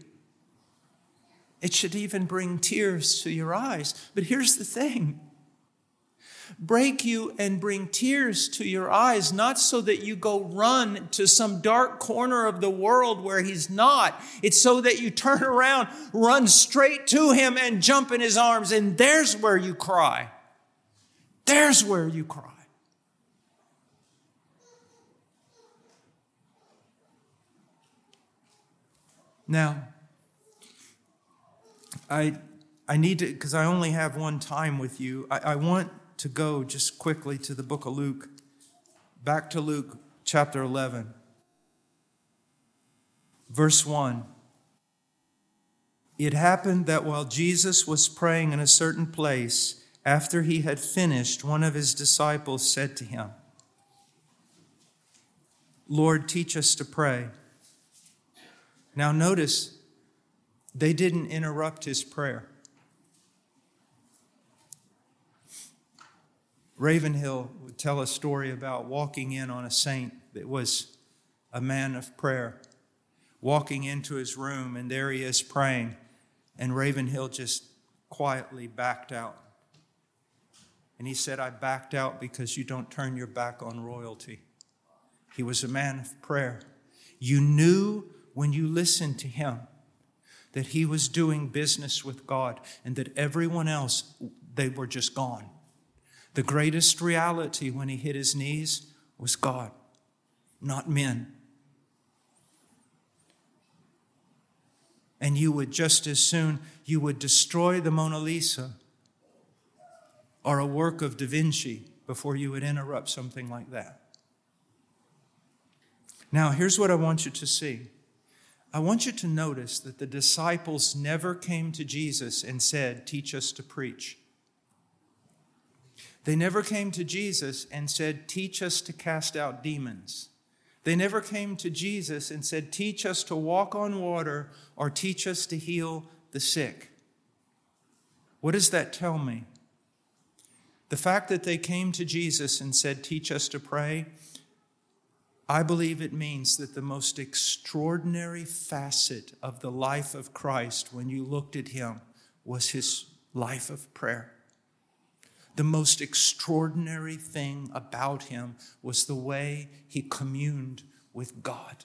It should even bring tears to your eyes. But here's the thing. break you and bring tears to your eyes, not so that you go run to some dark corner of the world where he's not. It's so that you turn around, run straight to him and jump in his arms. And there's where you cry. There's where you cry. Now, I I need to, because I only have one time with you, I, I want to go just quickly to the book of Luke, back to Luke chapter eleven, verse one. It happened that while Jesus was praying in a certain place, after he had finished, one of his disciples said to him, Lord, teach us to pray. Now notice, they didn't interrupt his prayer. Ravenhill would tell a story about walking in on a saint that was a man of prayer, walking into his room, and there he is praying, and Ravenhill just quietly backed out. And he said, I backed out because you don't turn your back on royalty. He was a man of prayer. You knew when you listened to him that he was doing business with God and that everyone else, they were just gone. The greatest reality when he hit his knees was God, not men. And you would just as soon, you would destroy the Mona Lisa or a work of Da Vinci before you would interrupt something like that. Now, here's what I want you to see. I want you to notice that the disciples never came to Jesus and said, teach us to preach. They never came to Jesus and said, teach us to cast out demons. They never came to Jesus and said, teach us to walk on water or teach us to heal the sick. What does that tell me? The fact that they came to Jesus and said, teach us to pray, I believe it means that the most extraordinary facet of the life of Christ when you looked at him was his life of prayer. The most extraordinary thing about him was the way he communed with God.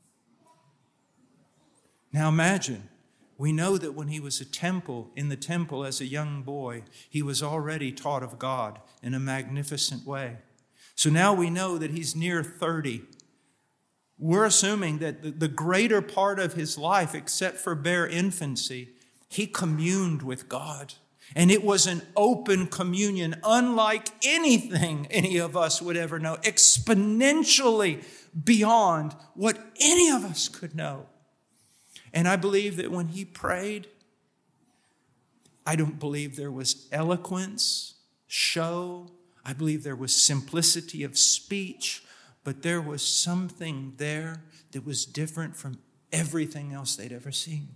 Now imagine, we know that when he was a temple, in the temple as a young boy, he was already taught of God in a magnificent way. So now we know that he's near thirty. We're assuming that the greater part of his life, except for bare infancy, he communed with God. And it was an open communion, unlike anything any of us would ever know, exponentially beyond what any of us could know. And I believe that when he prayed, I don't believe there was eloquence, show. I believe there was simplicity of speech, but there was something there that was different from everything else they'd ever seen.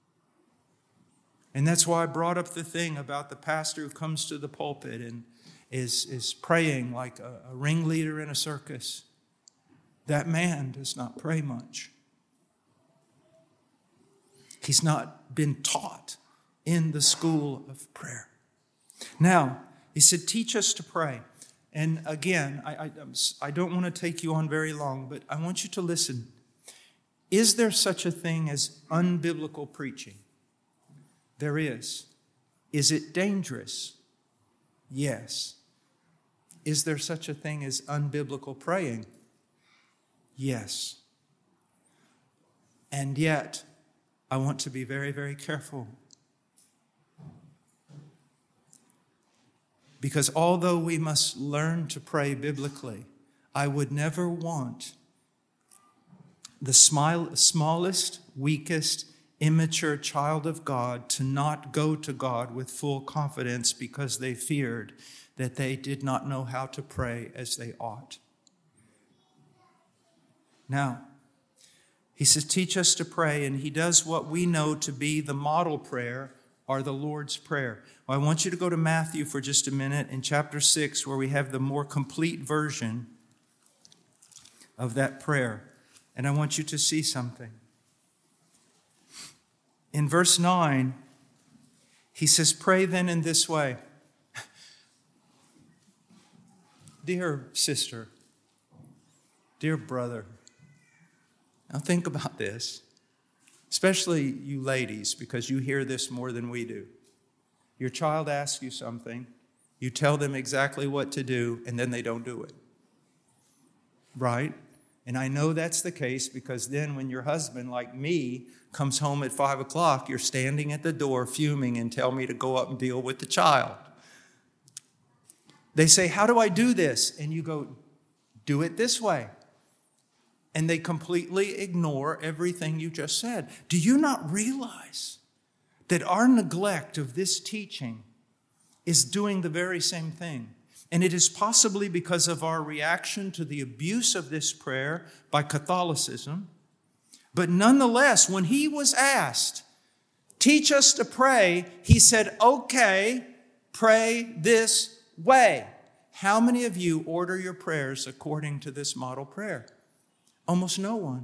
And that's why I brought up the thing about the pastor who comes to the pulpit and is, is praying like a, a ringleader in a circus. That man does not pray much. He's not been taught in the school of prayer. Now, he said, teach us to pray. And again, I, I, I don't want to take you on very long, but I want you to listen. Is there such a thing as unbiblical preaching? There is. Is it dangerous? Yes. Is there such a thing as unbiblical praying? Yes. And yet, I want to be very, very careful. Because although we must learn to pray biblically, I would never want the smile, smallest, weakest, immature child of God to not go to God with full confidence because they feared that they did not know how to pray as they ought. Now, he says, teach us to pray, and he does what we know to be the model prayer or the Lord's Prayer. Well, I want you to go to Matthew for just a minute in chapter six, where we have the more complete version of that prayer. And I want you to see something. In verse nine, he says, pray then in this way. dear sister, dear brother, now think about this, especially you ladies, because you hear this more than we do. Your child asks you something, you tell them exactly what to do, and then they don't do it. Right? And I know that's the case because then when your husband, like me, comes home at five o'clock, you're standing at the door fuming and tell me to go up and deal with the child. They say, how do I do this? And you go, do it this way. And they completely ignore everything you just said. Do you not realize that our neglect of this teaching is doing the very same thing? And it is possibly because of our reaction to the abuse of this prayer by Catholicism. But nonetheless, when he was asked, teach us to pray, he said, okay, pray this way. How many of you order your prayers according to this model prayer? Almost no one.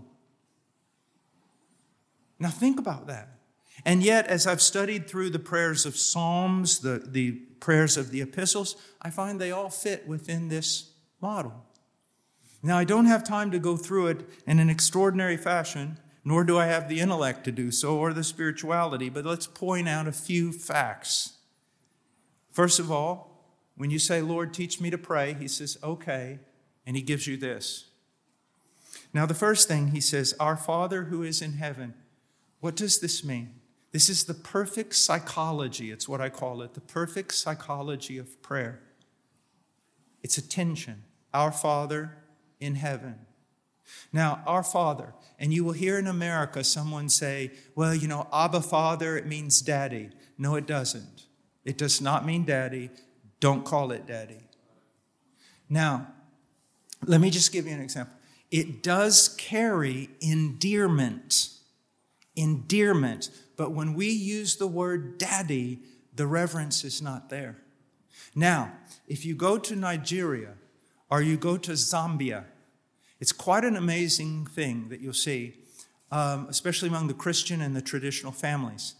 Now think about that. And yet, as I've studied through the prayers of Psalms, the, the prayers of the epistles, I find they all fit within this model. Now, I don't have time to go through it in an extraordinary fashion, nor do I have the intellect to do so or the spirituality, but let's point out a few facts. First of all, when you say, Lord, teach me to pray, he says, okay, and he gives you this. Now, the first thing he says, our Father who is in heaven. What does this mean? This is the perfect psychology. It's what I call it, the perfect psychology of prayer. It's attention. Our Father in heaven. Now, our Father, and you will hear in America someone say, well, you know, Abba Father, it means daddy. No, it doesn't. It does not mean daddy. Don't call it daddy. Now, let me just give you an example. It does carry endearment. Endearment. But when we use the word daddy, the reverence is not there. Now, if you go to Nigeria or you go to Zambia, it's quite an amazing thing that you'll see, um, especially among the Christian and the traditional families.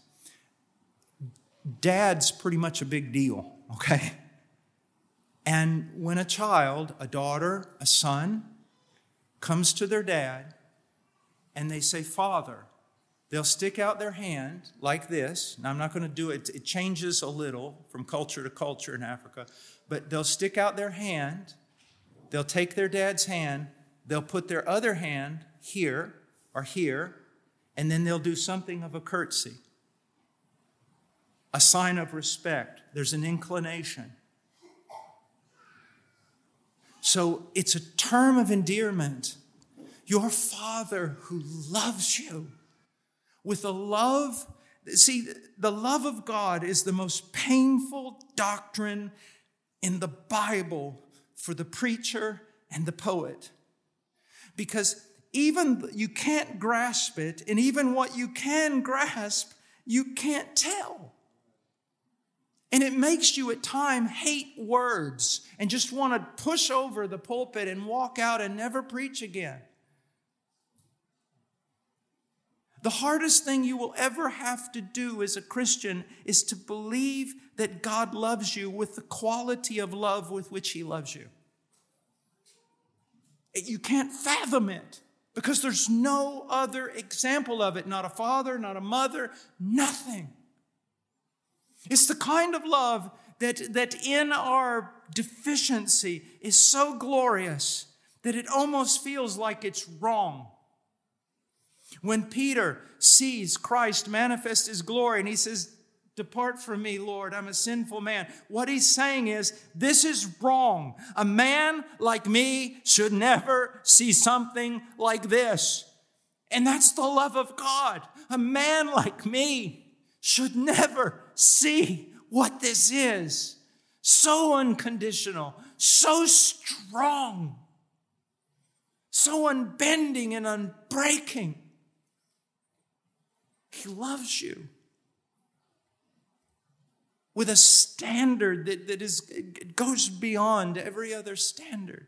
Dad's pretty much a big deal, okay? And when a child, a daughter, a son, comes to their dad and they say, Father, they'll stick out their hand like this. Now, I'm not going to do it. It changes a little from culture to culture in Africa. But they'll stick out their hand. They'll take their dad's hand. They'll put their other hand here or here. And then they'll do something of a curtsy. A sign of respect. There's an inclination. So it's a term of endearment. Your Father who loves you. With a love, see, the love of God is the most painful doctrine in the Bible for the preacher and the poet. Because even you can't grasp it, and even what you can grasp, you can't tell. And it makes you at times hate words and just want to push over the pulpit and walk out and never preach again. The hardest thing you will ever have to do as a Christian is to believe that God loves you with the quality of love with which He loves you. You can't fathom it because there's no other example of it. Not a father, not a mother, nothing. It's the kind of love that, that in our deficiency is so glorious that it almost feels like it's wrong. When Peter sees Christ manifest His glory and he says, depart from me, Lord, I'm a sinful man. What he's saying is, this is wrong. A man like me should never see something like this. And that's the love of God. A man like me should never see what this is. So unconditional, so strong, so unbending and unbreaking. He loves you with a standard that, that is it goes beyond every other standard.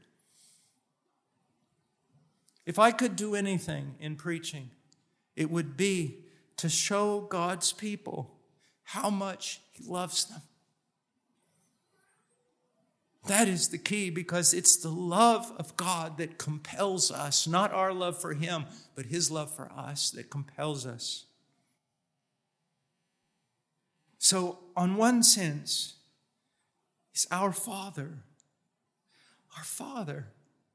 If I could do anything in preaching, it would be to show God's people how much He loves them. That is the key, because it's the love of God that compels us, not our love for him, but his love for us that compels us. So, on one sense, he's our Father, our Father.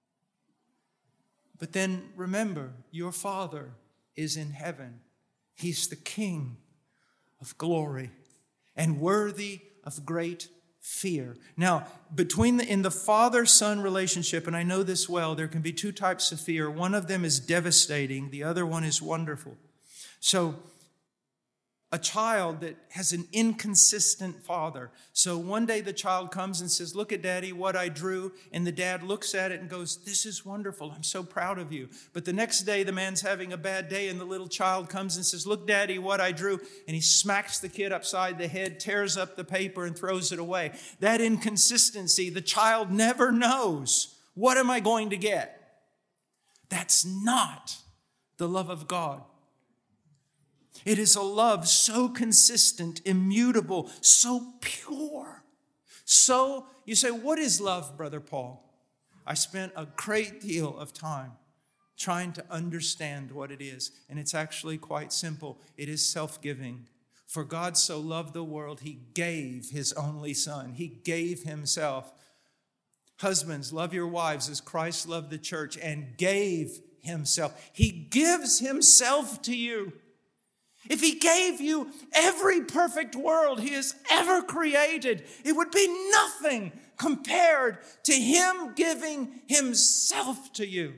But then remember, your Father is in heaven. He's the King of glory and worthy of great fear. Now, between the, in the father-son relationship, and I know this well, there can be two types of fear. One of them is devastating. The other one is wonderful. So, a child that has an inconsistent father. So one day the child comes and says, look at Daddy, what I drew. And the dad looks at it and goes, this is wonderful. I'm so proud of you. But the next day the man's having a bad day and the little child comes and says, look, Daddy, what I drew. And he smacks the kid upside the head, tears up the paper and throws it away. That inconsistency, the child never knows. What am I going to get? That's not the love of God. It is a love so consistent, immutable, so pure. So, you say, what is love, Brother Paul? I spent a great deal of time trying to understand what it is. And it's actually quite simple. It is self-giving. For God so loved the world, he gave his only son. He gave himself. Husbands, love your wives as Christ loved the church and gave himself. He gives himself to you. If he gave you every perfect world he has ever created, it would be nothing compared to him giving himself to you.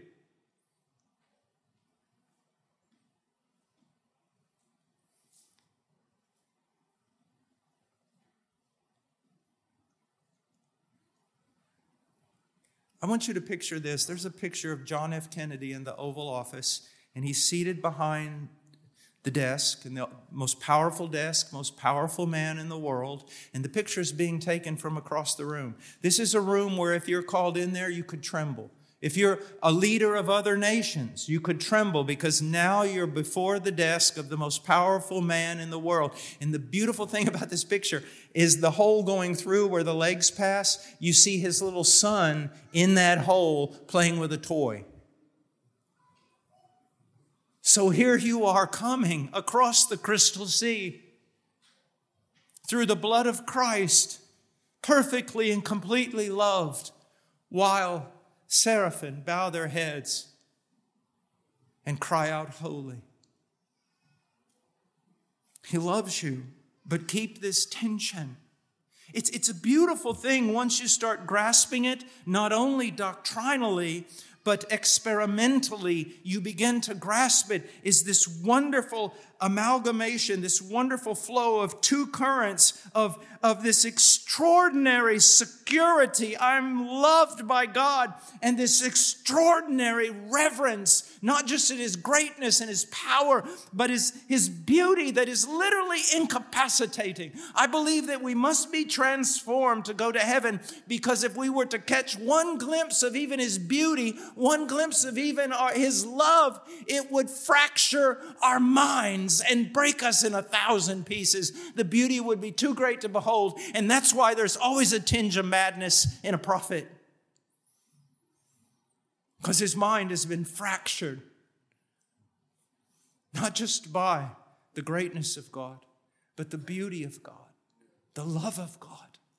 I want you to picture this. There's a picture of John F. Kennedy in the Oval Office, and he's seated behind the desk, and the most powerful desk, most powerful man in the world, and the picture is being taken from across the room. This is a room where if you're called in there, you could tremble. If you're a leader of other nations, you could tremble because now you're before the desk of the most powerful man in the world. And the beautiful thing about this picture is the hole going through where the legs pass, you see his little son in that hole playing with a toy. So here you are coming across the crystal sea through the blood of Christ, perfectly and completely loved, while seraphim bow their heads and cry out, holy. He loves you, but keep this tension. It's, it's a beautiful thing once you start grasping it, not only doctrinally, but experimentally, you begin to grasp it, is this wonderful amalgamation, this wonderful flow of two currents of, of this extraordinary security. I'm loved by God, and this extraordinary reverence, not just in his greatness and his power, but his, his beauty that is literally incapacitating. I believe that we must be transformed to go to heaven, because if we were to catch one glimpse of even his beauty, one glimpse of even our, his love, it would fracture our minds and break us in a thousand pieces. The beauty would be too great to behold. And that's why there's always a tinge of madness in a prophet. Because his mind has been fractured. Not just by the greatness of God, but the beauty of God, the love of God.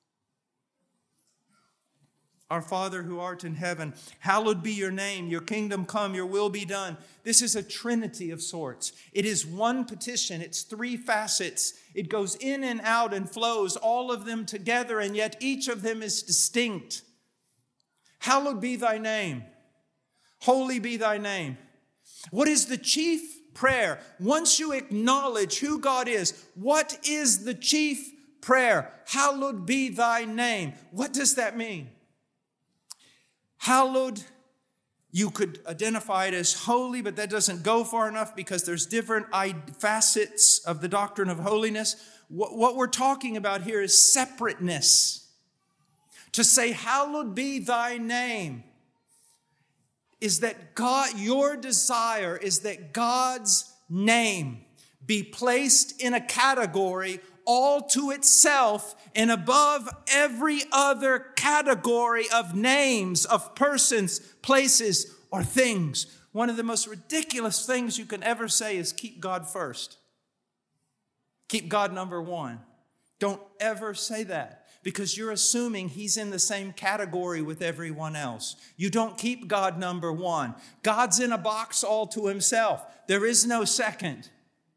Our Father who art in heaven, hallowed be your name, your kingdom come, your will be done. This is a trinity of sorts. It is one petition. It's three facets. It goes in and out and flows, all of them together, and yet each of them is distinct. Hallowed be thy name. Holy be thy name. What is the chief prayer? Once you acknowledge who God is, what is the chief prayer? Hallowed be thy name. What does that mean? Hallowed, you could identify it as holy, but that doesn't go far enough because there's different facets of the doctrine of holiness. What we're talking about here is separateness. To say, hallowed be thy name, is that God, your desire is that God's name be placed in a category all to itself and above every other category of names, of persons, places, or things. One of the most ridiculous things you can ever say is keep God first. Keep God number one. Don't ever say that, because you're assuming he's in the same category with everyone else. You don't keep God number one. God's in a box all to himself. There is no second.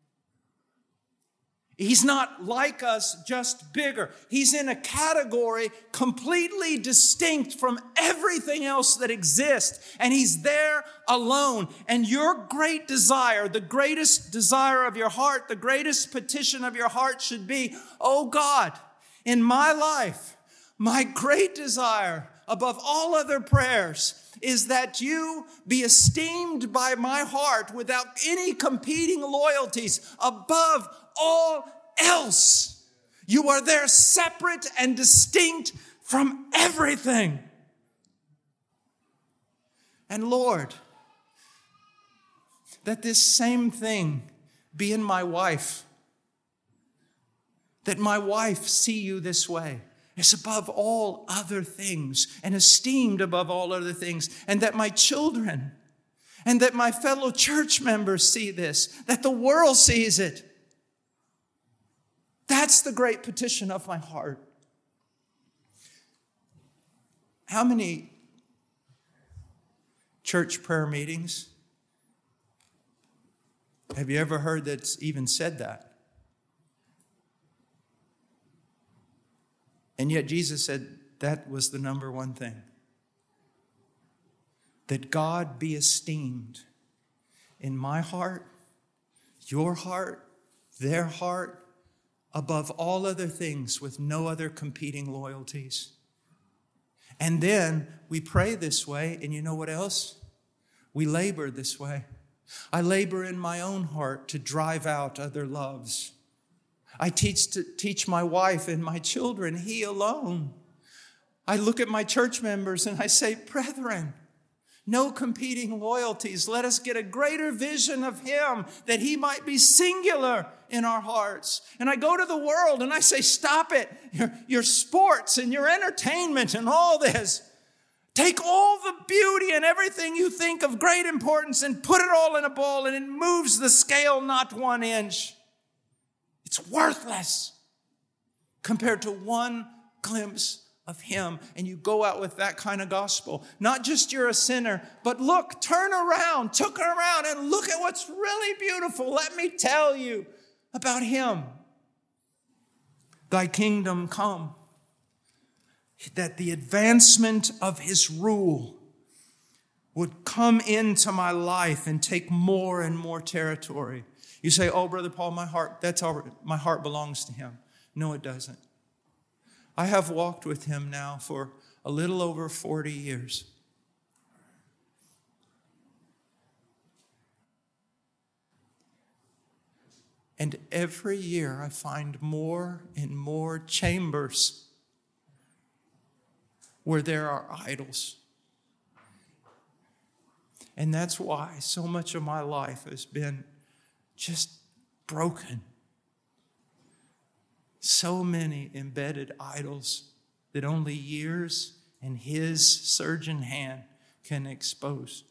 He's not like us, just bigger. He's in a category completely distinct from everything else that exists. And he's there alone. And your great desire, the greatest desire of your heart, the greatest petition of your heart should be, oh God, in my life, my great desire above all other prayers is that you be esteemed by my heart without any competing loyalties above all else. You are there separate and distinct from everything. And Lord, that this same thing be in my wife. That my wife see you this way, as above all other things and esteemed above all other things. And that my children and that my fellow church members see this, that the world sees it. That's the great petition of my heart. How many church prayer meetings have you ever heard that's even said that? And yet Jesus said that was the number one thing. That God be esteemed in my heart, your heart, their heart, above all other things with no other competing loyalties. And then we pray this way, and you know what else? We labor this way. I labor in my own heart to drive out other loves. I teach to teach my wife and my children, he alone. I look at my church members and I say, brethren, no competing loyalties. Let us get a greater vision of him, that he might be singular in our hearts. And I go to the world and I say, stop it. Your, your sports and your entertainment and all this. Take all the beauty and everything you think of great importance and put it all in a bowl, and it moves the scale not one inch. It's worthless compared to one glimpse of him. And you go out with that kind of gospel. Not just you're a sinner, but look, turn around, took around and look at what's really beautiful. Let me tell you about him. Thy kingdom come. That the advancement of his rule would come into my life and take more and more territory. You say, oh, Brother Paul, my heart, that's all, my heart belongs to him. No, it doesn't. I have walked with him now for a little over forty years. And every year I find more and more chambers where there are idols. And that's why so much of my life has been just broken. So many embedded idols that only years and his surgeon hand can expose.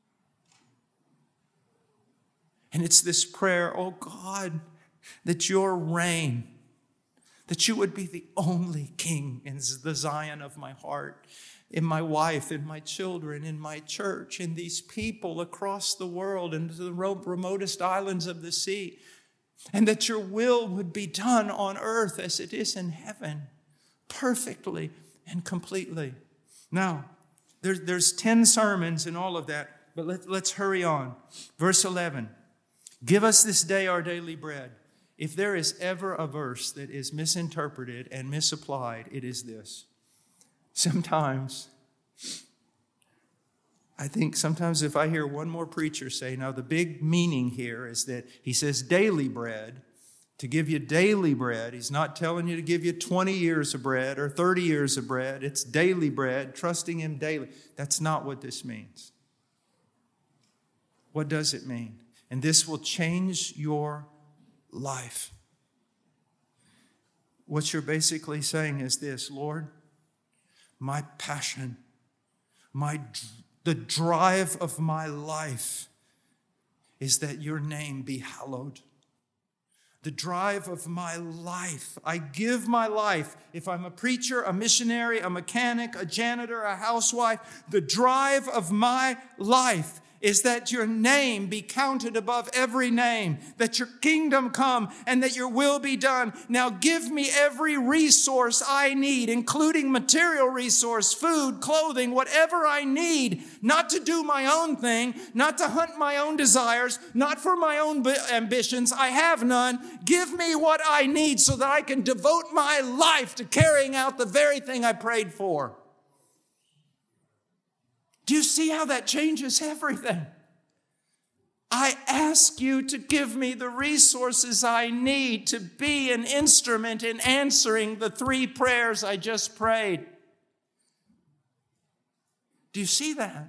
And it's this prayer, oh God, that your reign, that you would be the only king in the Zion of my heart, in my wife, in my children, in my church, in these people across the world and to the remotest islands of the sea. And that your will would be done on earth as it is in heaven, perfectly and completely. Now, there's, there's ten sermons and all of that, but let, let's hurry on. Verse eleven, give us this day our daily bread. If there is ever a verse that is misinterpreted and misapplied, it is this. Sometimes, I think sometimes if I hear one more preacher say, now the big meaning here is that he says daily bread, to give you daily bread. He's not telling you to give you twenty years of bread or thirty years of bread. It's daily bread, trusting him daily. That's not what this means. What does it mean? And this will change your life. what you're basically saying is this: Lord, my passion, my the drive of my life is that your name be hallowed. The drive of my life. I give my life. If I'm a preacher, a missionary, a mechanic, a janitor, a housewife, the drive of my life is that your name be counted above every name, that your kingdom come and that your will be done. Now give me every resource I need, including material resource, food, clothing, whatever I need, not to do my own thing, not to hunt my own desires, not for my own ambitions. I have none. Give me what I need so that I can devote my life to carrying out the very thing I prayed for. Do you see how that changes everything? I ask you to give me the resources I need to be an instrument in answering the three prayers I just prayed. Do you see that?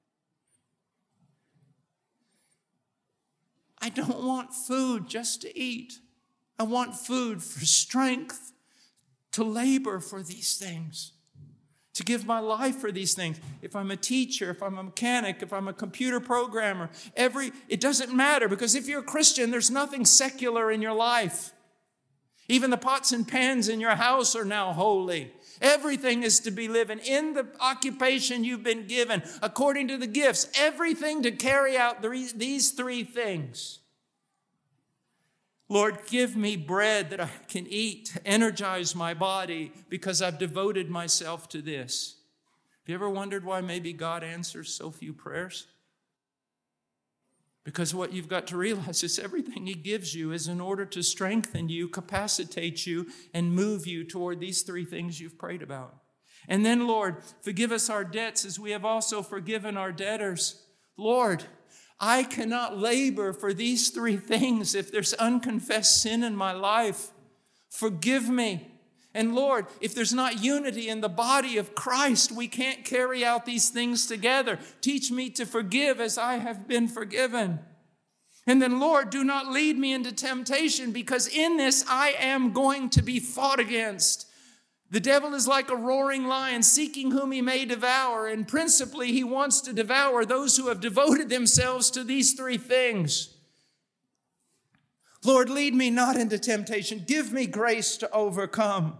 I don't want food just to eat. I want food for strength to labor for these things, to give my life for these things. If I'm a teacher, if I'm a mechanic, if I'm a computer programmer, every it doesn't matter, because if you're a Christian, there's nothing secular in your life. Even the pots and pans in your house are now holy. Everything is to be living in the occupation you've been given, according to the gifts. Everything to carry out the, these three things. Lord, give me bread that I can eat to energize my body because I've devoted myself to this. Have you ever wondered why maybe God answers so few prayers? Because what you've got to realize is everything he gives you is in order to strengthen you, capacitate you, and move you toward these three things you've prayed about. And then, Lord, forgive us our debts as we have also forgiven our debtors. Lord, I cannot labor for these three things if there's unconfessed sin in my life. Forgive me. And Lord, if there's not unity in the body of Christ, we can't carry out these things together. Teach me to forgive as I have been forgiven. And then, Lord, do not lead me into temptation, because in this I am going to be fought against. The devil is like a roaring lion, seeking whom he may devour. And principally, he wants to devour those who have devoted themselves to these three things. Lord, lead me not into temptation. Give me grace to overcome.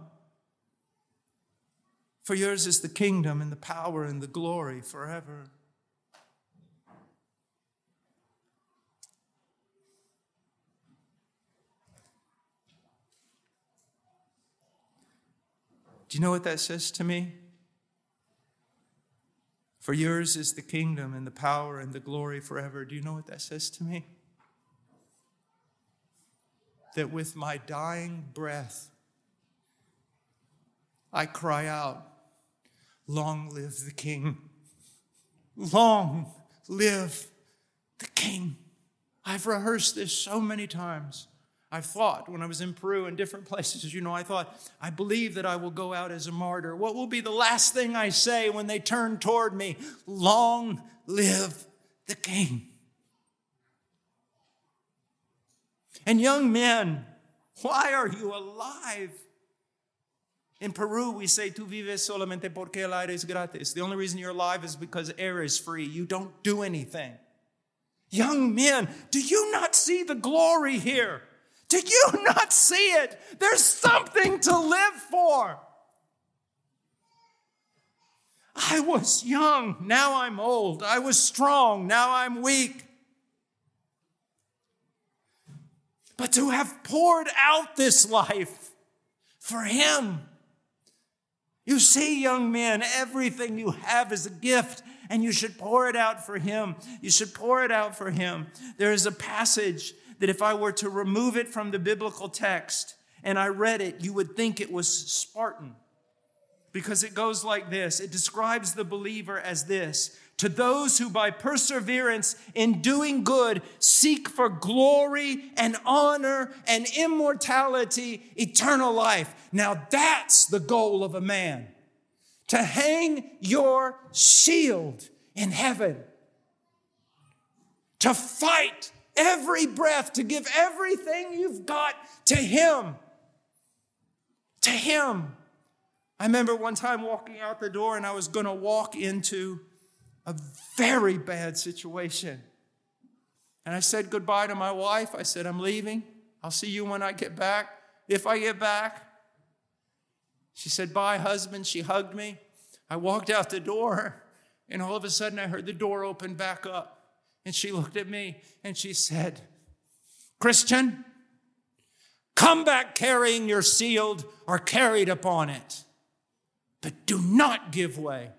For yours is the kingdom and the power and the glory forever. Do you know what that says to me? For yours is the kingdom and the power and the glory forever. Do you know what that says to me? That with my dying breath, I cry out, long live the King. Long live the King. I've rehearsed this so many times. I thought when I was in Peru and different places, you know, I thought, I believe that I will go out as a martyr. What will be the last thing I say when they turn toward me? Long live the King. And young men, why are you alive? In Peru, we say, tú vives solamente porque el aire es gratis. The only reason you're alive is because air is free. You don't do anything. Young men, do you not see the glory here? Do you not see it? There's something to live for. I was young, now I'm old. I was strong, now I'm weak. But to have poured out this life for him. You see, young men, everything you have is a gift, and you should pour it out for him. You should pour it out for him. There is a passage that if I were to remove it from the biblical text and I read it, you would think it was Spartan. Because it goes like this. It describes the believer as this: to those who by perseverance in doing good seek for glory and honor and immortality, eternal life. Now that's the goal of a man. To hang your shield in heaven. To fight every breath, to give everything you've got to him. To him. I remember one time walking out the door and I was going to walk into a very bad situation. And I said goodbye to my wife. I said, I'm leaving. I'll see you when I get back. If I get back. She said, bye, husband. She hugged me. I walked out the door, and all of a sudden I heard the door open back up. And she looked at me, and she said, Christian, come back carrying your shield or carried upon it, but do not give way.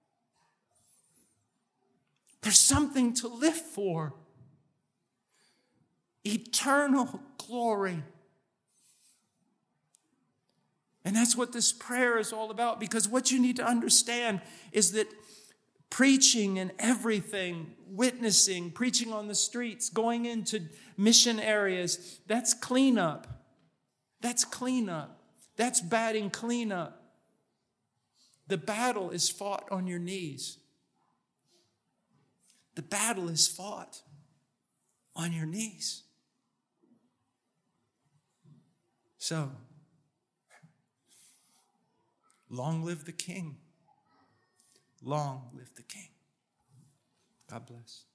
There's something to live for. Eternal glory. And that's what this prayer is all about, because what you need to understand is that preaching and everything, witnessing, preaching on the streets, going into mission areas, that's cleanup. That's cleanup. That's batting cleanup. The battle is fought on your knees. The battle is fought on your knees. So, long live the King. Long live the King. God bless.